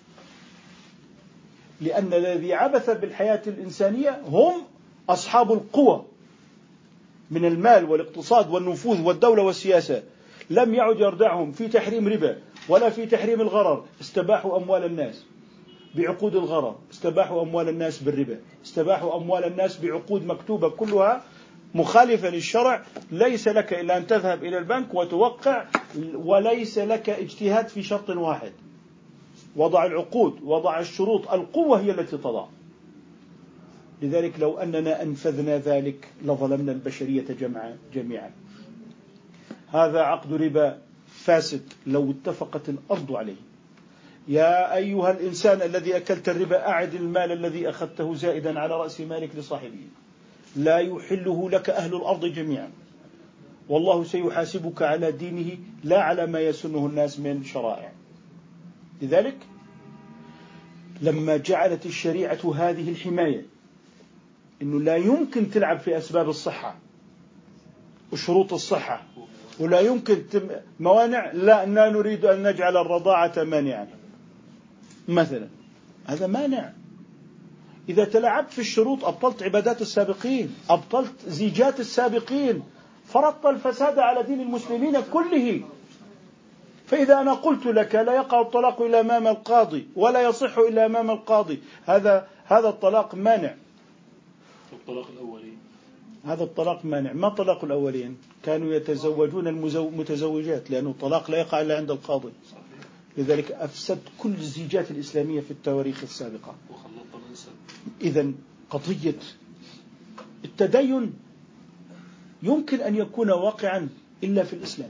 لأن الذي عبث بالحياة الإنسانية هم أصحاب القوى من المال والاقتصاد والنفوذ والدولة والسياسة. لم يعد يردعهم في تحريم ربا ولا في تحريم الغرر. استباحوا أموال الناس بعقود الغرر، استباحوا أموال الناس بالربا، استباحوا أموال الناس بعقود مكتوبة كلها مخالفة للشرع. ليس لك إلا أن تذهب إلى البنك وتوقع، وليس لك اجتهاد في شرط واحد. وضع العقود، وضع الشروط، القوة هي التي تضع. لذلك لو أننا أنفذنا ذلك لظلمنا البشرية جميعا. هذا عقد ربا فاسد لو اتفقت الأرض عليه. يا أيها الإنسان الذي أكلت الربا أعد المال الذي أخذته زائدا على رأس مالك لصاحبه. لا يحله لك أهل الأرض جميعا، والله سيحاسبك على دينه لا على ما يسنه الناس من شرائع. لذلك لما جعلت الشريعة هذه الحماية إنه لا يمكن تلعب في أسباب الصحة وشروط الصحة، ولا يمكن تم موانع، لا لا نريد أن نجعل الرضاعة مانعا مثلا، هذا مانع. إذا تلعبت في الشروط أبطلت عبادات السابقين، أبطلت زيجات السابقين، فرضت الفساد على دين المسلمين كله. فإذا أنا قلت لك لا يقع الطلاق إلا أمام القاضي ولا يصح إلا أمام القاضي، هذا هذا الطلاق مانع. الطلاق الأولي هذا الطلاق مانع. ما طلاق الأولين؟ كانوا يتزوجون المتزوجات، لأنه الطلاق لا يقع إلا عند القاضي. لذلك أفسد كل الزيجات الإسلامية في التواريخ السابقة. إذن قضية التدين يمكن أن يكون واقعا إلا في الإسلام،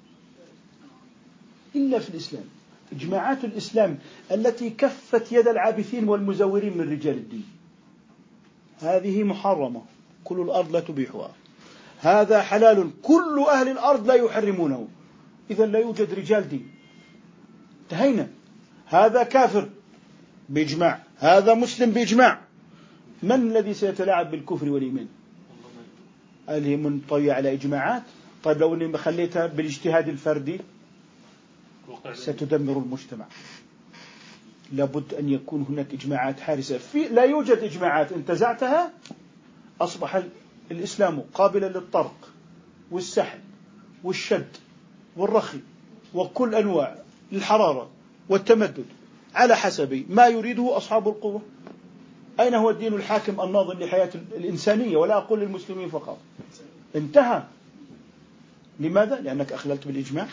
إلا في الإسلام. إجماعات الإسلام التي كفت يد العابثين والمزورين من رجال الدين، هذه محرمة، كل الأرض لا تبيحها. هذا حلال، كل أهل الأرض لا يحرمونه. إذا لا يوجد رجال دين، انتهينا. هذا كافر بإجماع، هذا مسلم بإجماع. من الذي سيتلاعب بالكفر والإيمان؟ هل هي منطوية على إجماعات؟ طيب لو أني خليتها بالاجتهاد الفردي ستدمر المجتمع. لابد أن يكون هناك إجماعات حارسة. في لا يوجد إجماعات، انتزعتها أصبح الإسلام قابلا للطرق والسحب والشد والرخي وكل أنواع الحرارة والتمدد على حسب ما يريده أصحاب القوة. أين هو الدين الحاكم الناظم لحياة الإنسانية؟ ولا أقول للمسلمين فقط. انتهى. لماذا؟ لأنك أخللت بالإجماع.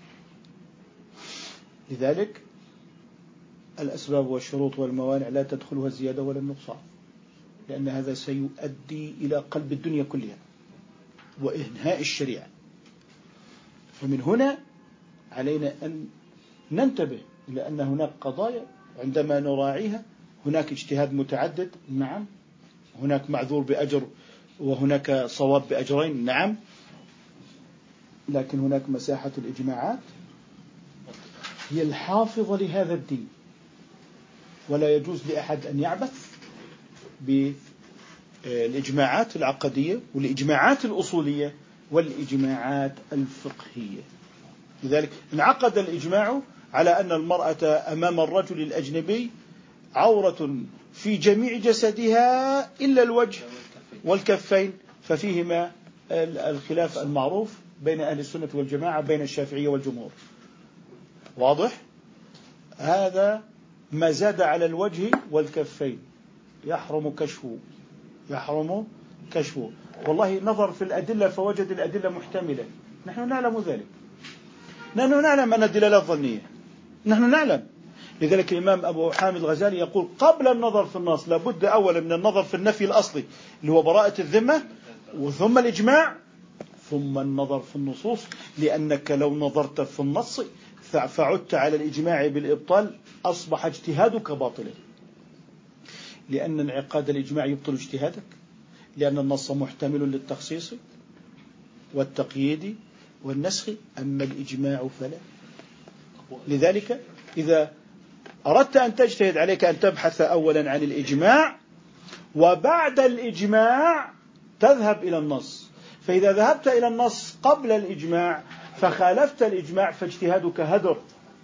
لذلك الأسباب والشروط والموانع لا تدخلها الزيادة ولا النقصان، لأن هذا سيؤدي إلى قلب الدنيا كلها وإنهاء الشريعة. فمن هنا علينا أن ننتبه إلى أن هناك قضايا عندما نراعيها هناك اجتهاد متعدد، نعم، هناك معذور بأجر وهناك صواب بأجرين، نعم، لكن هناك مساحة الإجماعات هي الحافظة لهذا الدين، ولا يجوز لأحد أن يعبث بالإجماعات العقدية والإجماعات الأصولية والإجماعات الفقهية. لذلك انعقد الإجماع على أن المرأة أمام الرجل الأجنبي عورة في جميع جسدها إلا الوجه والكفين، ففيهما الخلاف المعروف بين أهل السنة والجماعة بين الشافعية والجمهور. واضح؟ هذا ما زاد على الوجه والكفين يحرم كشفه، يحرم كشفه. والله نظر في الأدلة فوجد الأدلة محتملة، نحن نعلم ذلك، نحن نعلم أن الدلالة ظنية، نحن نعلم. لذلك الإمام أبو حامد الغزالي يقول قبل النظر في النص لابد أولا من النظر في النفي الأصلي اللي هو براءة الذمة، وثم الإجماع، ثم النظر في النصوص. لأنك لو نظرت في النص فعدت على الإجماع بالإبطال أصبح اجتهادك باطلا، لأن انعقاد الإجماع يبطل اجتهادك، لأن النص محتمل للتخصيص والتقييد والنسخ، أما الإجماع فلا. لذلك إذا أردت أن تجتهد عليك أن تبحث أولا عن الإجماع، وبعد الإجماع تذهب إلى النص. فإذا ذهبت إلى النص قبل الإجماع فخالفت الإجماع فاجتهادك هدر.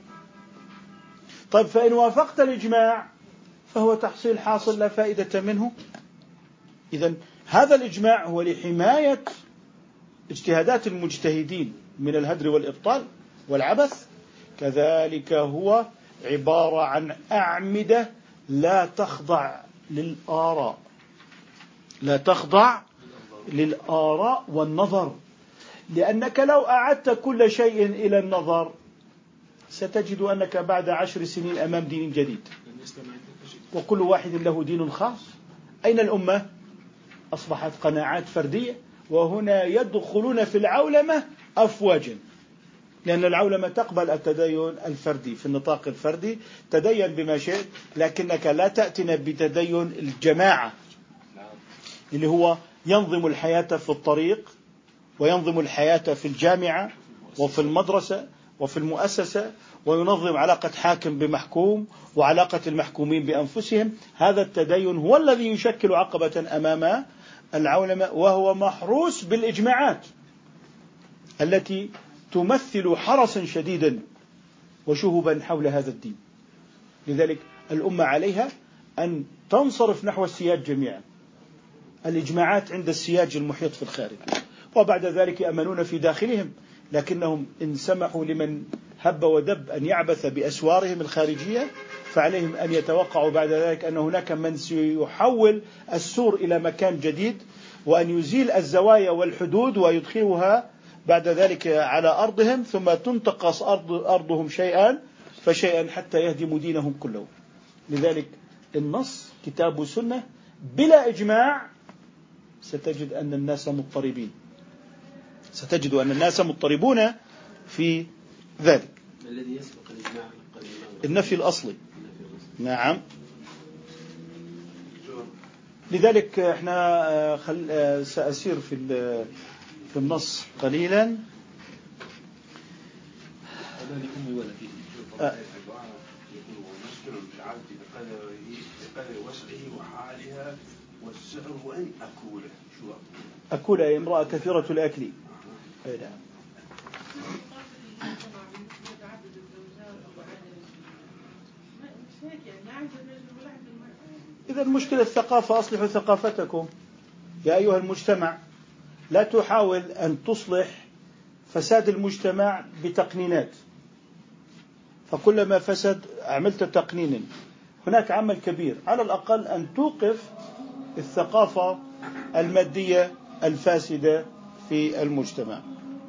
طيب فإن وافقت الإجماع فهو تحصيل حاصل لا فائدة منه. إذن هذا الإجماع هو لحماية اجتهادات المجتهدين من الهدر والإبطال والعبث، كذلك هو عبارة عن أعمدة لا تخضع للآراء، لا تخضع للآراء والنظر. لأنك لو أعدت كل شيء إلى النظر ستجد أنك بعد عشر سنين أمام دين جديد، وكل واحد له دين خاص. أين الأمة؟ أصبحت قناعات فردية، وهنا يدخلون في العولمة أفواجا، لأن العولمة تقبل التدين الفردي في النطاق الفردي، تدين بما شئت، لكنك لا تأتنا بتدين الجماعة اللي هو ينظم الحياة في الطريق وينظم الحياة في الجامعة وفي المدرسة وفي المؤسسة وينظم علاقة حاكم بمحكوم وعلاقة المحكومين بأنفسهم. هذا التدين هو الذي يشكل عقبة أمام العولمة، وهو محروس بالإجماعات التي تمثل حرسا شديدا وشهبا حول هذا الدين. لذلك الأمة عليها أن تنصرف نحو السياج جميعا. الإجماعات عند السياج المحيط في الخارج، وبعد ذلك يأمنون في داخلهم، لكنهم إن سمحوا لمن هب ودب أن يعبث بأسوارهم الخارجية فعليهم أن يتوقعوا بعد ذلك أن هناك من سيحول السور إلى مكان جديد، وأن يزيل الزوايا والحدود ويدخلها بعد ذلك على أرضهم، ثم تنتقص أرض أرضهم شيئا فشيئا حتى يهدموا دينهم كله. لذلك النص كتاب وسنة بلا إجماع ستجد أن الناس مضطربين، ستجد أن الناس مضطربون في ذلك. الذي يسبق الإجماع النفي الأصلي. نعم. لذلك احنا خل... سأسير في في النص قليلا. أه. أكول أي امرأة كثيرة الأكل. أي نعم. إذا المشكلة الثقافة، أصلحوا ثقافتكم يا أيها المجتمع. لا تحاول أن تصلح فساد المجتمع بتقنينات، فكلما فسد عملت تقنين. هناك عمل كبير، على الأقل أن توقف الثقافة المادية الفاسدة في المجتمع.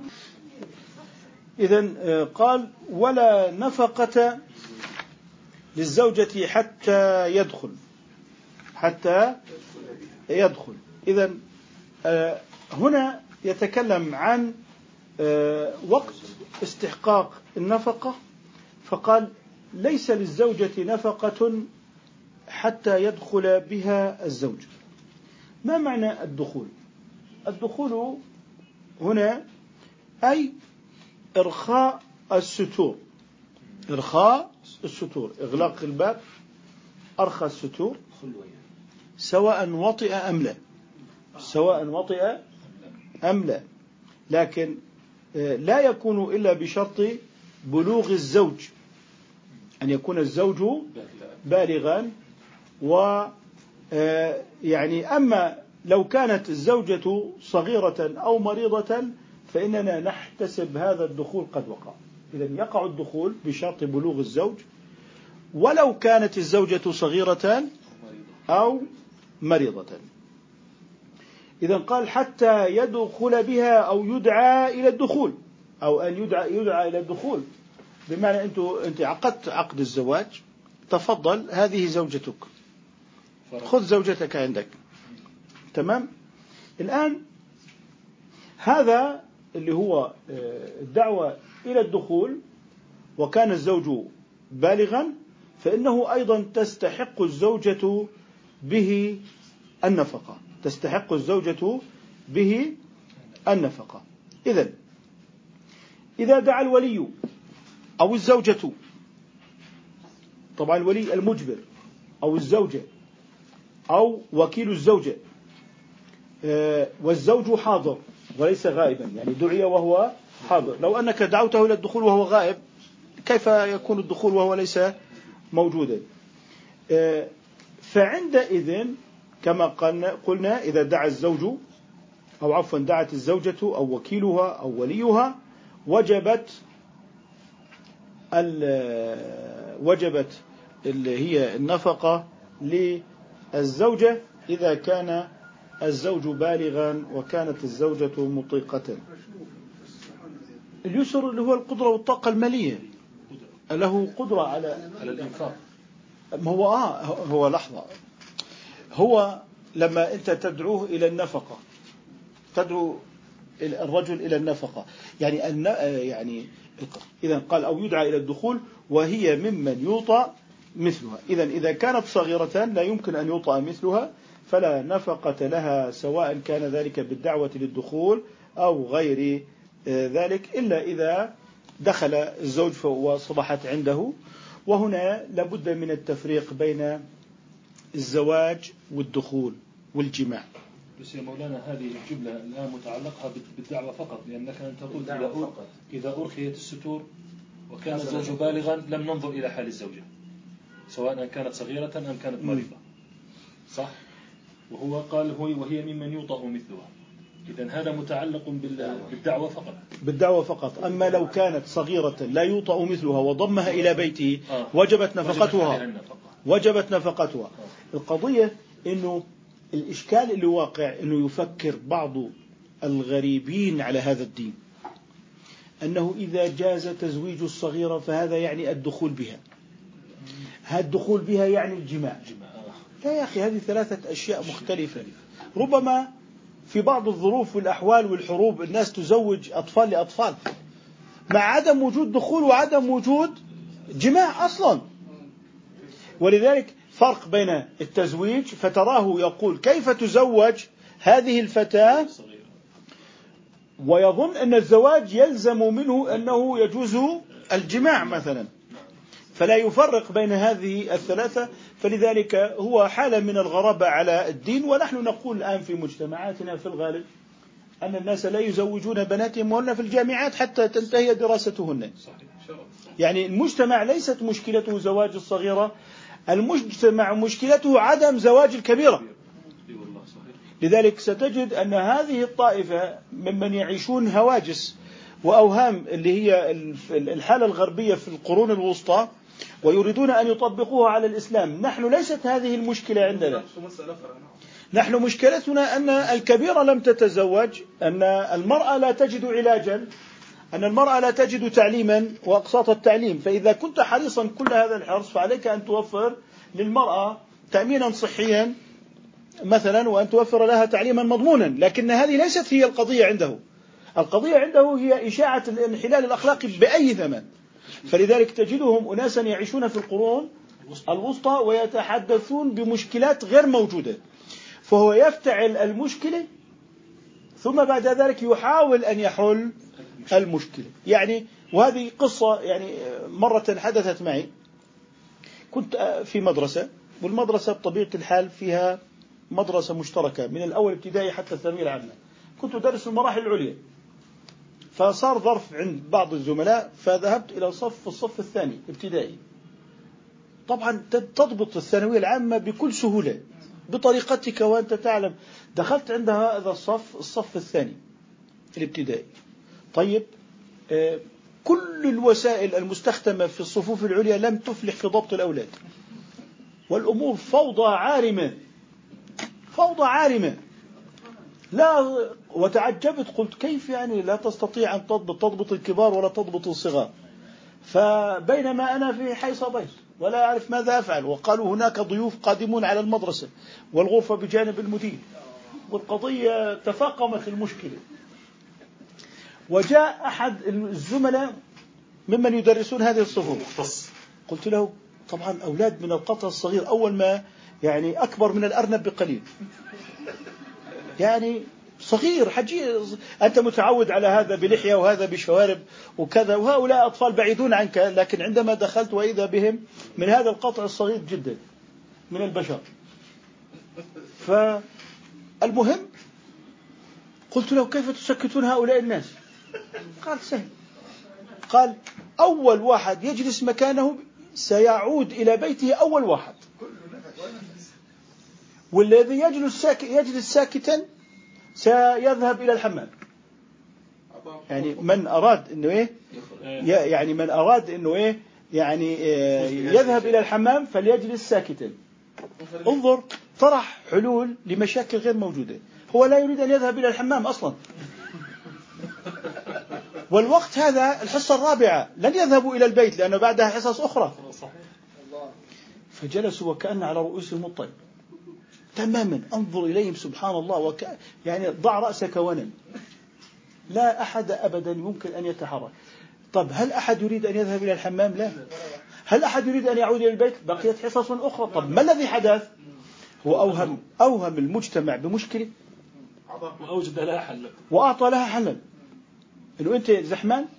إذن قال ولا نفقة للزوجة حتى يدخل حتى يدخل. إذن هنا يتكلم عن وقت استحقاق النفقة، فقال ليس للزوجة نفقة حتى يدخل بها الزوج. ما معنى الدخول؟ الدخول هنا أي إرخاء الستور، إرخاء الستور، إغلاق الباب، أرخى الستور، سواء وطئ أم لا، سواء وطئ أم لا. لكن لا يكون إلا بشرط بلوغ الزوج، أن يكون الزوج بالغا. و يعني أما لو كانت الزوجة صغيرة أو مريضة فإننا نحتسب هذا الدخول قد وقع. إذن يقع الدخول بشرط بلوغ الزوج ولو كانت الزوجة صغيرة أو مريضة. إذن قال حتى يدخل بها أو يدعى إلى الدخول، أو أن يدعى, يدعى إلى الدخول، بمعنى أنت, أنت عقدت عقد الزواج، تفضل هذه زوجتك، خذ زوجتك عندك، تمام. الآن هذا اللي هو الدعوة إلى الدخول، وكان الزوج بالغا، فإنه أيضا تستحق الزوجة به النفقة، تستحق الزوجة به النفقة. إذن إذا دعا الولي أو الزوجة، طبعا الولي المجبر أو الزوجة أو وكيل الزوجة، والزوج حاضر وليس غائبا، يعني دعي وهو حاضر. لو أنك دعوته إلى الدخول وهو غائب كيف يكون الدخول وهو ليس موجودا؟ فعندئذ كما قلنا إذا دعا الزوج أو عفوا دعت الزوجة أو وكيلها أو وليها وجبت وجبت اللي هي النفقة للزوجة إذا كان الزوج بالغا وكانت الزوجة مطيقة. اليسر اللي هو القدرة والطاقة المالية، له قدرة على الإنفاق. هو آه هو لحظة، هو لما أنت تدعوه إلى النفقة، تدعو الرجل إلى النفقة، يعني يعني إذا قال أو يدعى إلى الدخول وهي ممن يوطى مثلها. إذا إذا كانت صغيرة لا يمكن أن يوطى مثلها فلا نفقة لها، سواء كان ذلك بالدعوة للدخول أو غير ذلك، إلا إذا دخل الزوج وصبحت عنده. وهنا لابد من التفريق بين الزواج والدخول والجماع. بس يا مولانا هذه الجملة الآن متعلقة بالدعوة فقط، لأنك أنت قلت إذا إذا أرخيت الستور وكان الزوج بالغا لم ننظر إلى حال الزوجة سواء كانت صغيرة أم كانت مريضة، صح؟ وهو قال هو وهي ممن يوطأ مثلها، إذن هذا متعلق بالدعوة فقط. بالدعوة فقط. أما لو كانت صغيرة لا يوطأ مثلها وضمها إلى بيته وجبت نفقتها، وجبت نفقتها. القضية إنه الإشكال اللي واقع إنه يفكر بعض الغريبين على هذا الدين أنه إذا جاز تزويج الصغيرة فهذا يعني الدخول بها، هذا الدخول بها يعني الجماع. لا يا أخي، هذه ثلاثة أشياء مختلفة. ربما في بعض الظروف والأحوال والحروب الناس تزوج أطفال لأطفال مع عدم وجود دخول وعدم وجود جماع أصلا. ولذلك فرق بين التزويج، فتراه يقول كيف تزوج هذه الفتاة ويظن أن الزواج يلزم منه أنه يجوز الجماع مثلا، فلا يفرق بين هذه الثلاثة. فلذلك هو حالة من الغرابة على الدين. ونحن نقول الآن في مجتمعاتنا في الغالب أن الناس لا يزوجون بناتهم وهن في الجامعات حتى تنتهي دراستهن. يعني المجتمع ليست مشكلته زواج الصغيرة، المجتمع مشكلته عدم زواج الكبيرة. لذلك ستجد أن هذه الطائفة ممن يعيشون هواجس وأوهام اللي هي الحالة الغربية في القرون الوسطى ويريدون أن يطبقوها على الإسلام. نحن ليست هذه المشكلة عندنا. نحن مشكلتنا أن الكبيرة لم تتزوج، أن المرأة لا تجد علاجا، أن المرأة لا تجد تعليما وأقساط التعليم. فإذا كنت حريصا كل هذا الحرص فعليك أن توفر للمرأة تأمينا صحيا مثلا، وأن توفر لها تعليما مضمونا. لكن هذه ليست هي القضية عنده. القضية عنده هي إشاعة الانحلال الأخلاقي بأي ثمن. فلذلك تجدهم أناسا يعيشون في القرون الوسطى ويتحدثون بمشكلات غير موجودة، فهو يفتعل المشكلة ثم بعد ذلك يحاول أن يحل المشكلة. يعني وهذه قصة يعني مرة حدثت معي. كنت في مدرسة، والمدرسة بطبيعة الحال فيها مدرسة مشتركة من الأول ابتدائي حتى الثانوية العامة. كنت أدرس المراحل العليا، فصار ظرف عند بعض الزملاء فذهبت إلى صف الصف الثاني ابتدائي. طبعا تضبط الثانوية العامة بكل سهولة بطريقتك وأنت تعلم. دخلت عند هذا الصف الصف الثاني الابتدائي. طيب آه كل الوسائل المستخدمة في الصفوف العليا لم تفلح في ضبط الأولاد، والأمور فوضى عارمة، فوضى عارمة. لا وتعجبت، قلت كيف يعني لا تستطيع أن تضبط تضبط الكبار ولا تضبط الصغار؟ فبينما أنا في حيص بيص ولا أعرف ماذا أفعل، وقالوا هناك ضيوف قادمون على المدرسة والغرفة بجانب المدير، والقضية تفاقمت المشكلة. وجاء أحد الزملاء ممن يدرسون هذه الصفوف، قلت له طبعا أولاد من القطر الصغير أول ما يعني أكبر من الأرنب بقليل، يعني صغير حجي، أنت متعود على هذا بلحية وهذا بشوارب وكذا، وهؤلاء أطفال بعيدون عنك. لكن عندما دخلت وإذا بهم من هذا القطع الصغير جدا من البشر. فالمهم قلت له كيف تسكتون هؤلاء الناس؟ قال سهل، قال أول واحد يجلس مكانه سيعود إلى بيته أول واحد، والذي يجلس ساك يجلس ساكتا سيذهب إلى الحمام. يعني من أراد إنه إيه يعني من أراد إنه إيه يعني يذهب إلى الحمام فليجلس ساكتا. انظر، طرح حلول لمشاكل غير موجودة. هو لا يريد أن يذهب إلى الحمام أصلا، والوقت هذا الحصة الرابعة لن يذهبوا إلى البيت لأنه بعدها حصص أخرى. فجلسوا وكأن على رؤوسهم الطير تماما. انظر إليهم سبحان الله، وك... يعني ضع رأسك ونم. لا أحد أبدا يمكن أن يتحرك. طب هل أحد يريد أن يذهب إلى الحمام؟ لا. هل أحد يريد أن يعود إلى البيت؟ بقيت حصص أخرى. طب ما الذي حدث؟ هو أوهم أوهم المجتمع بمشكلة وأوجد لها حلا، وأعطى لها حلا. إنه أنت زحمان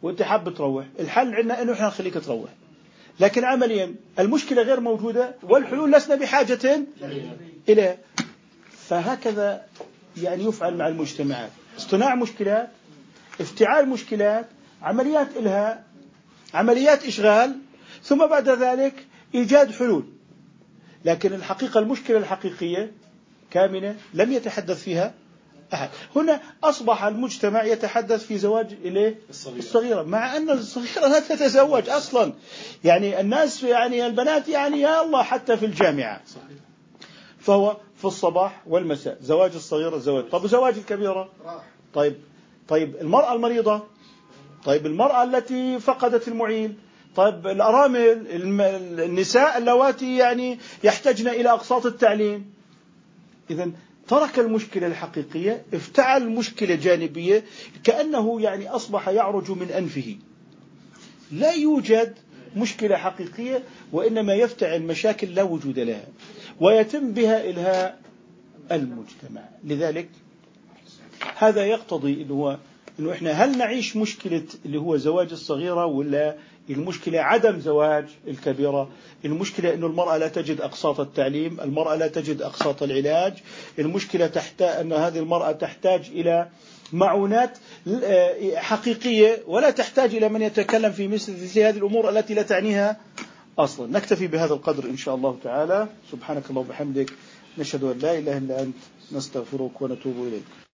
وأنت حاب تروح، الحل عندنا إنه إحنا نخليك تروح، لكن عمليا المشكلة غير موجودة والحلول لسنا بحاجة إلى. فهكذا يعني يفعل مع المجتمعات، اصطناع مشكلات، افتعال مشكلات، عمليات إلهاء، عمليات إشغال، ثم بعد ذلك إيجاد حلول. لكن الحقيقة المشكلة الحقيقية كامنة لم يتحدث فيها أحد. هنا أصبح المجتمع يتحدث في زواج إليه الصغيرة، مع أن الصغيرة لا تتزوج أصلا. يعني الناس يعني البنات يعني يا الله حتى في الجامعة. فهو في الصباح والمساء زواج الصغيرة زواج. طب زواج الكبيرة؟ طيب طيب المرأة المريضة، طيب المرأة التي فقدت المعين، طيب الأرامل، النساء اللواتي يعني يحتاجن إلى أقساط التعليم. إذن ترك المشكلة الحقيقية، افتعل مشكلة جانبية كأنه يعني أصبح يعرج من أنفه. لا يوجد مشكلة حقيقية، وإنما يفتعل مشاكل لا وجود لها ويتم بها إلهاء المجتمع. لذلك هذا يقتضي إنه هو إنه إحنا هل نعيش مشكلة اللي هو زواج الصغيرة، ولا المشكلة عدم زواج الكبيرة؟ المشكلة إنه المرأة لا تجد أقساط التعليم، المرأة لا تجد أقساط العلاج، المشكلة تحتاج أن هذه المرأة تحتاج إلى معونات حقيقية، ولا تحتاج إلى من يتكلم في مثل هذه الأمور التي لا تعنيها أصلا. نكتفي بهذا القدر إن شاء الله تعالى. سبحانك اللهم وبحمدك، نشهد أن لا إله إلا أنت، نستغفرك ونتوب إليك.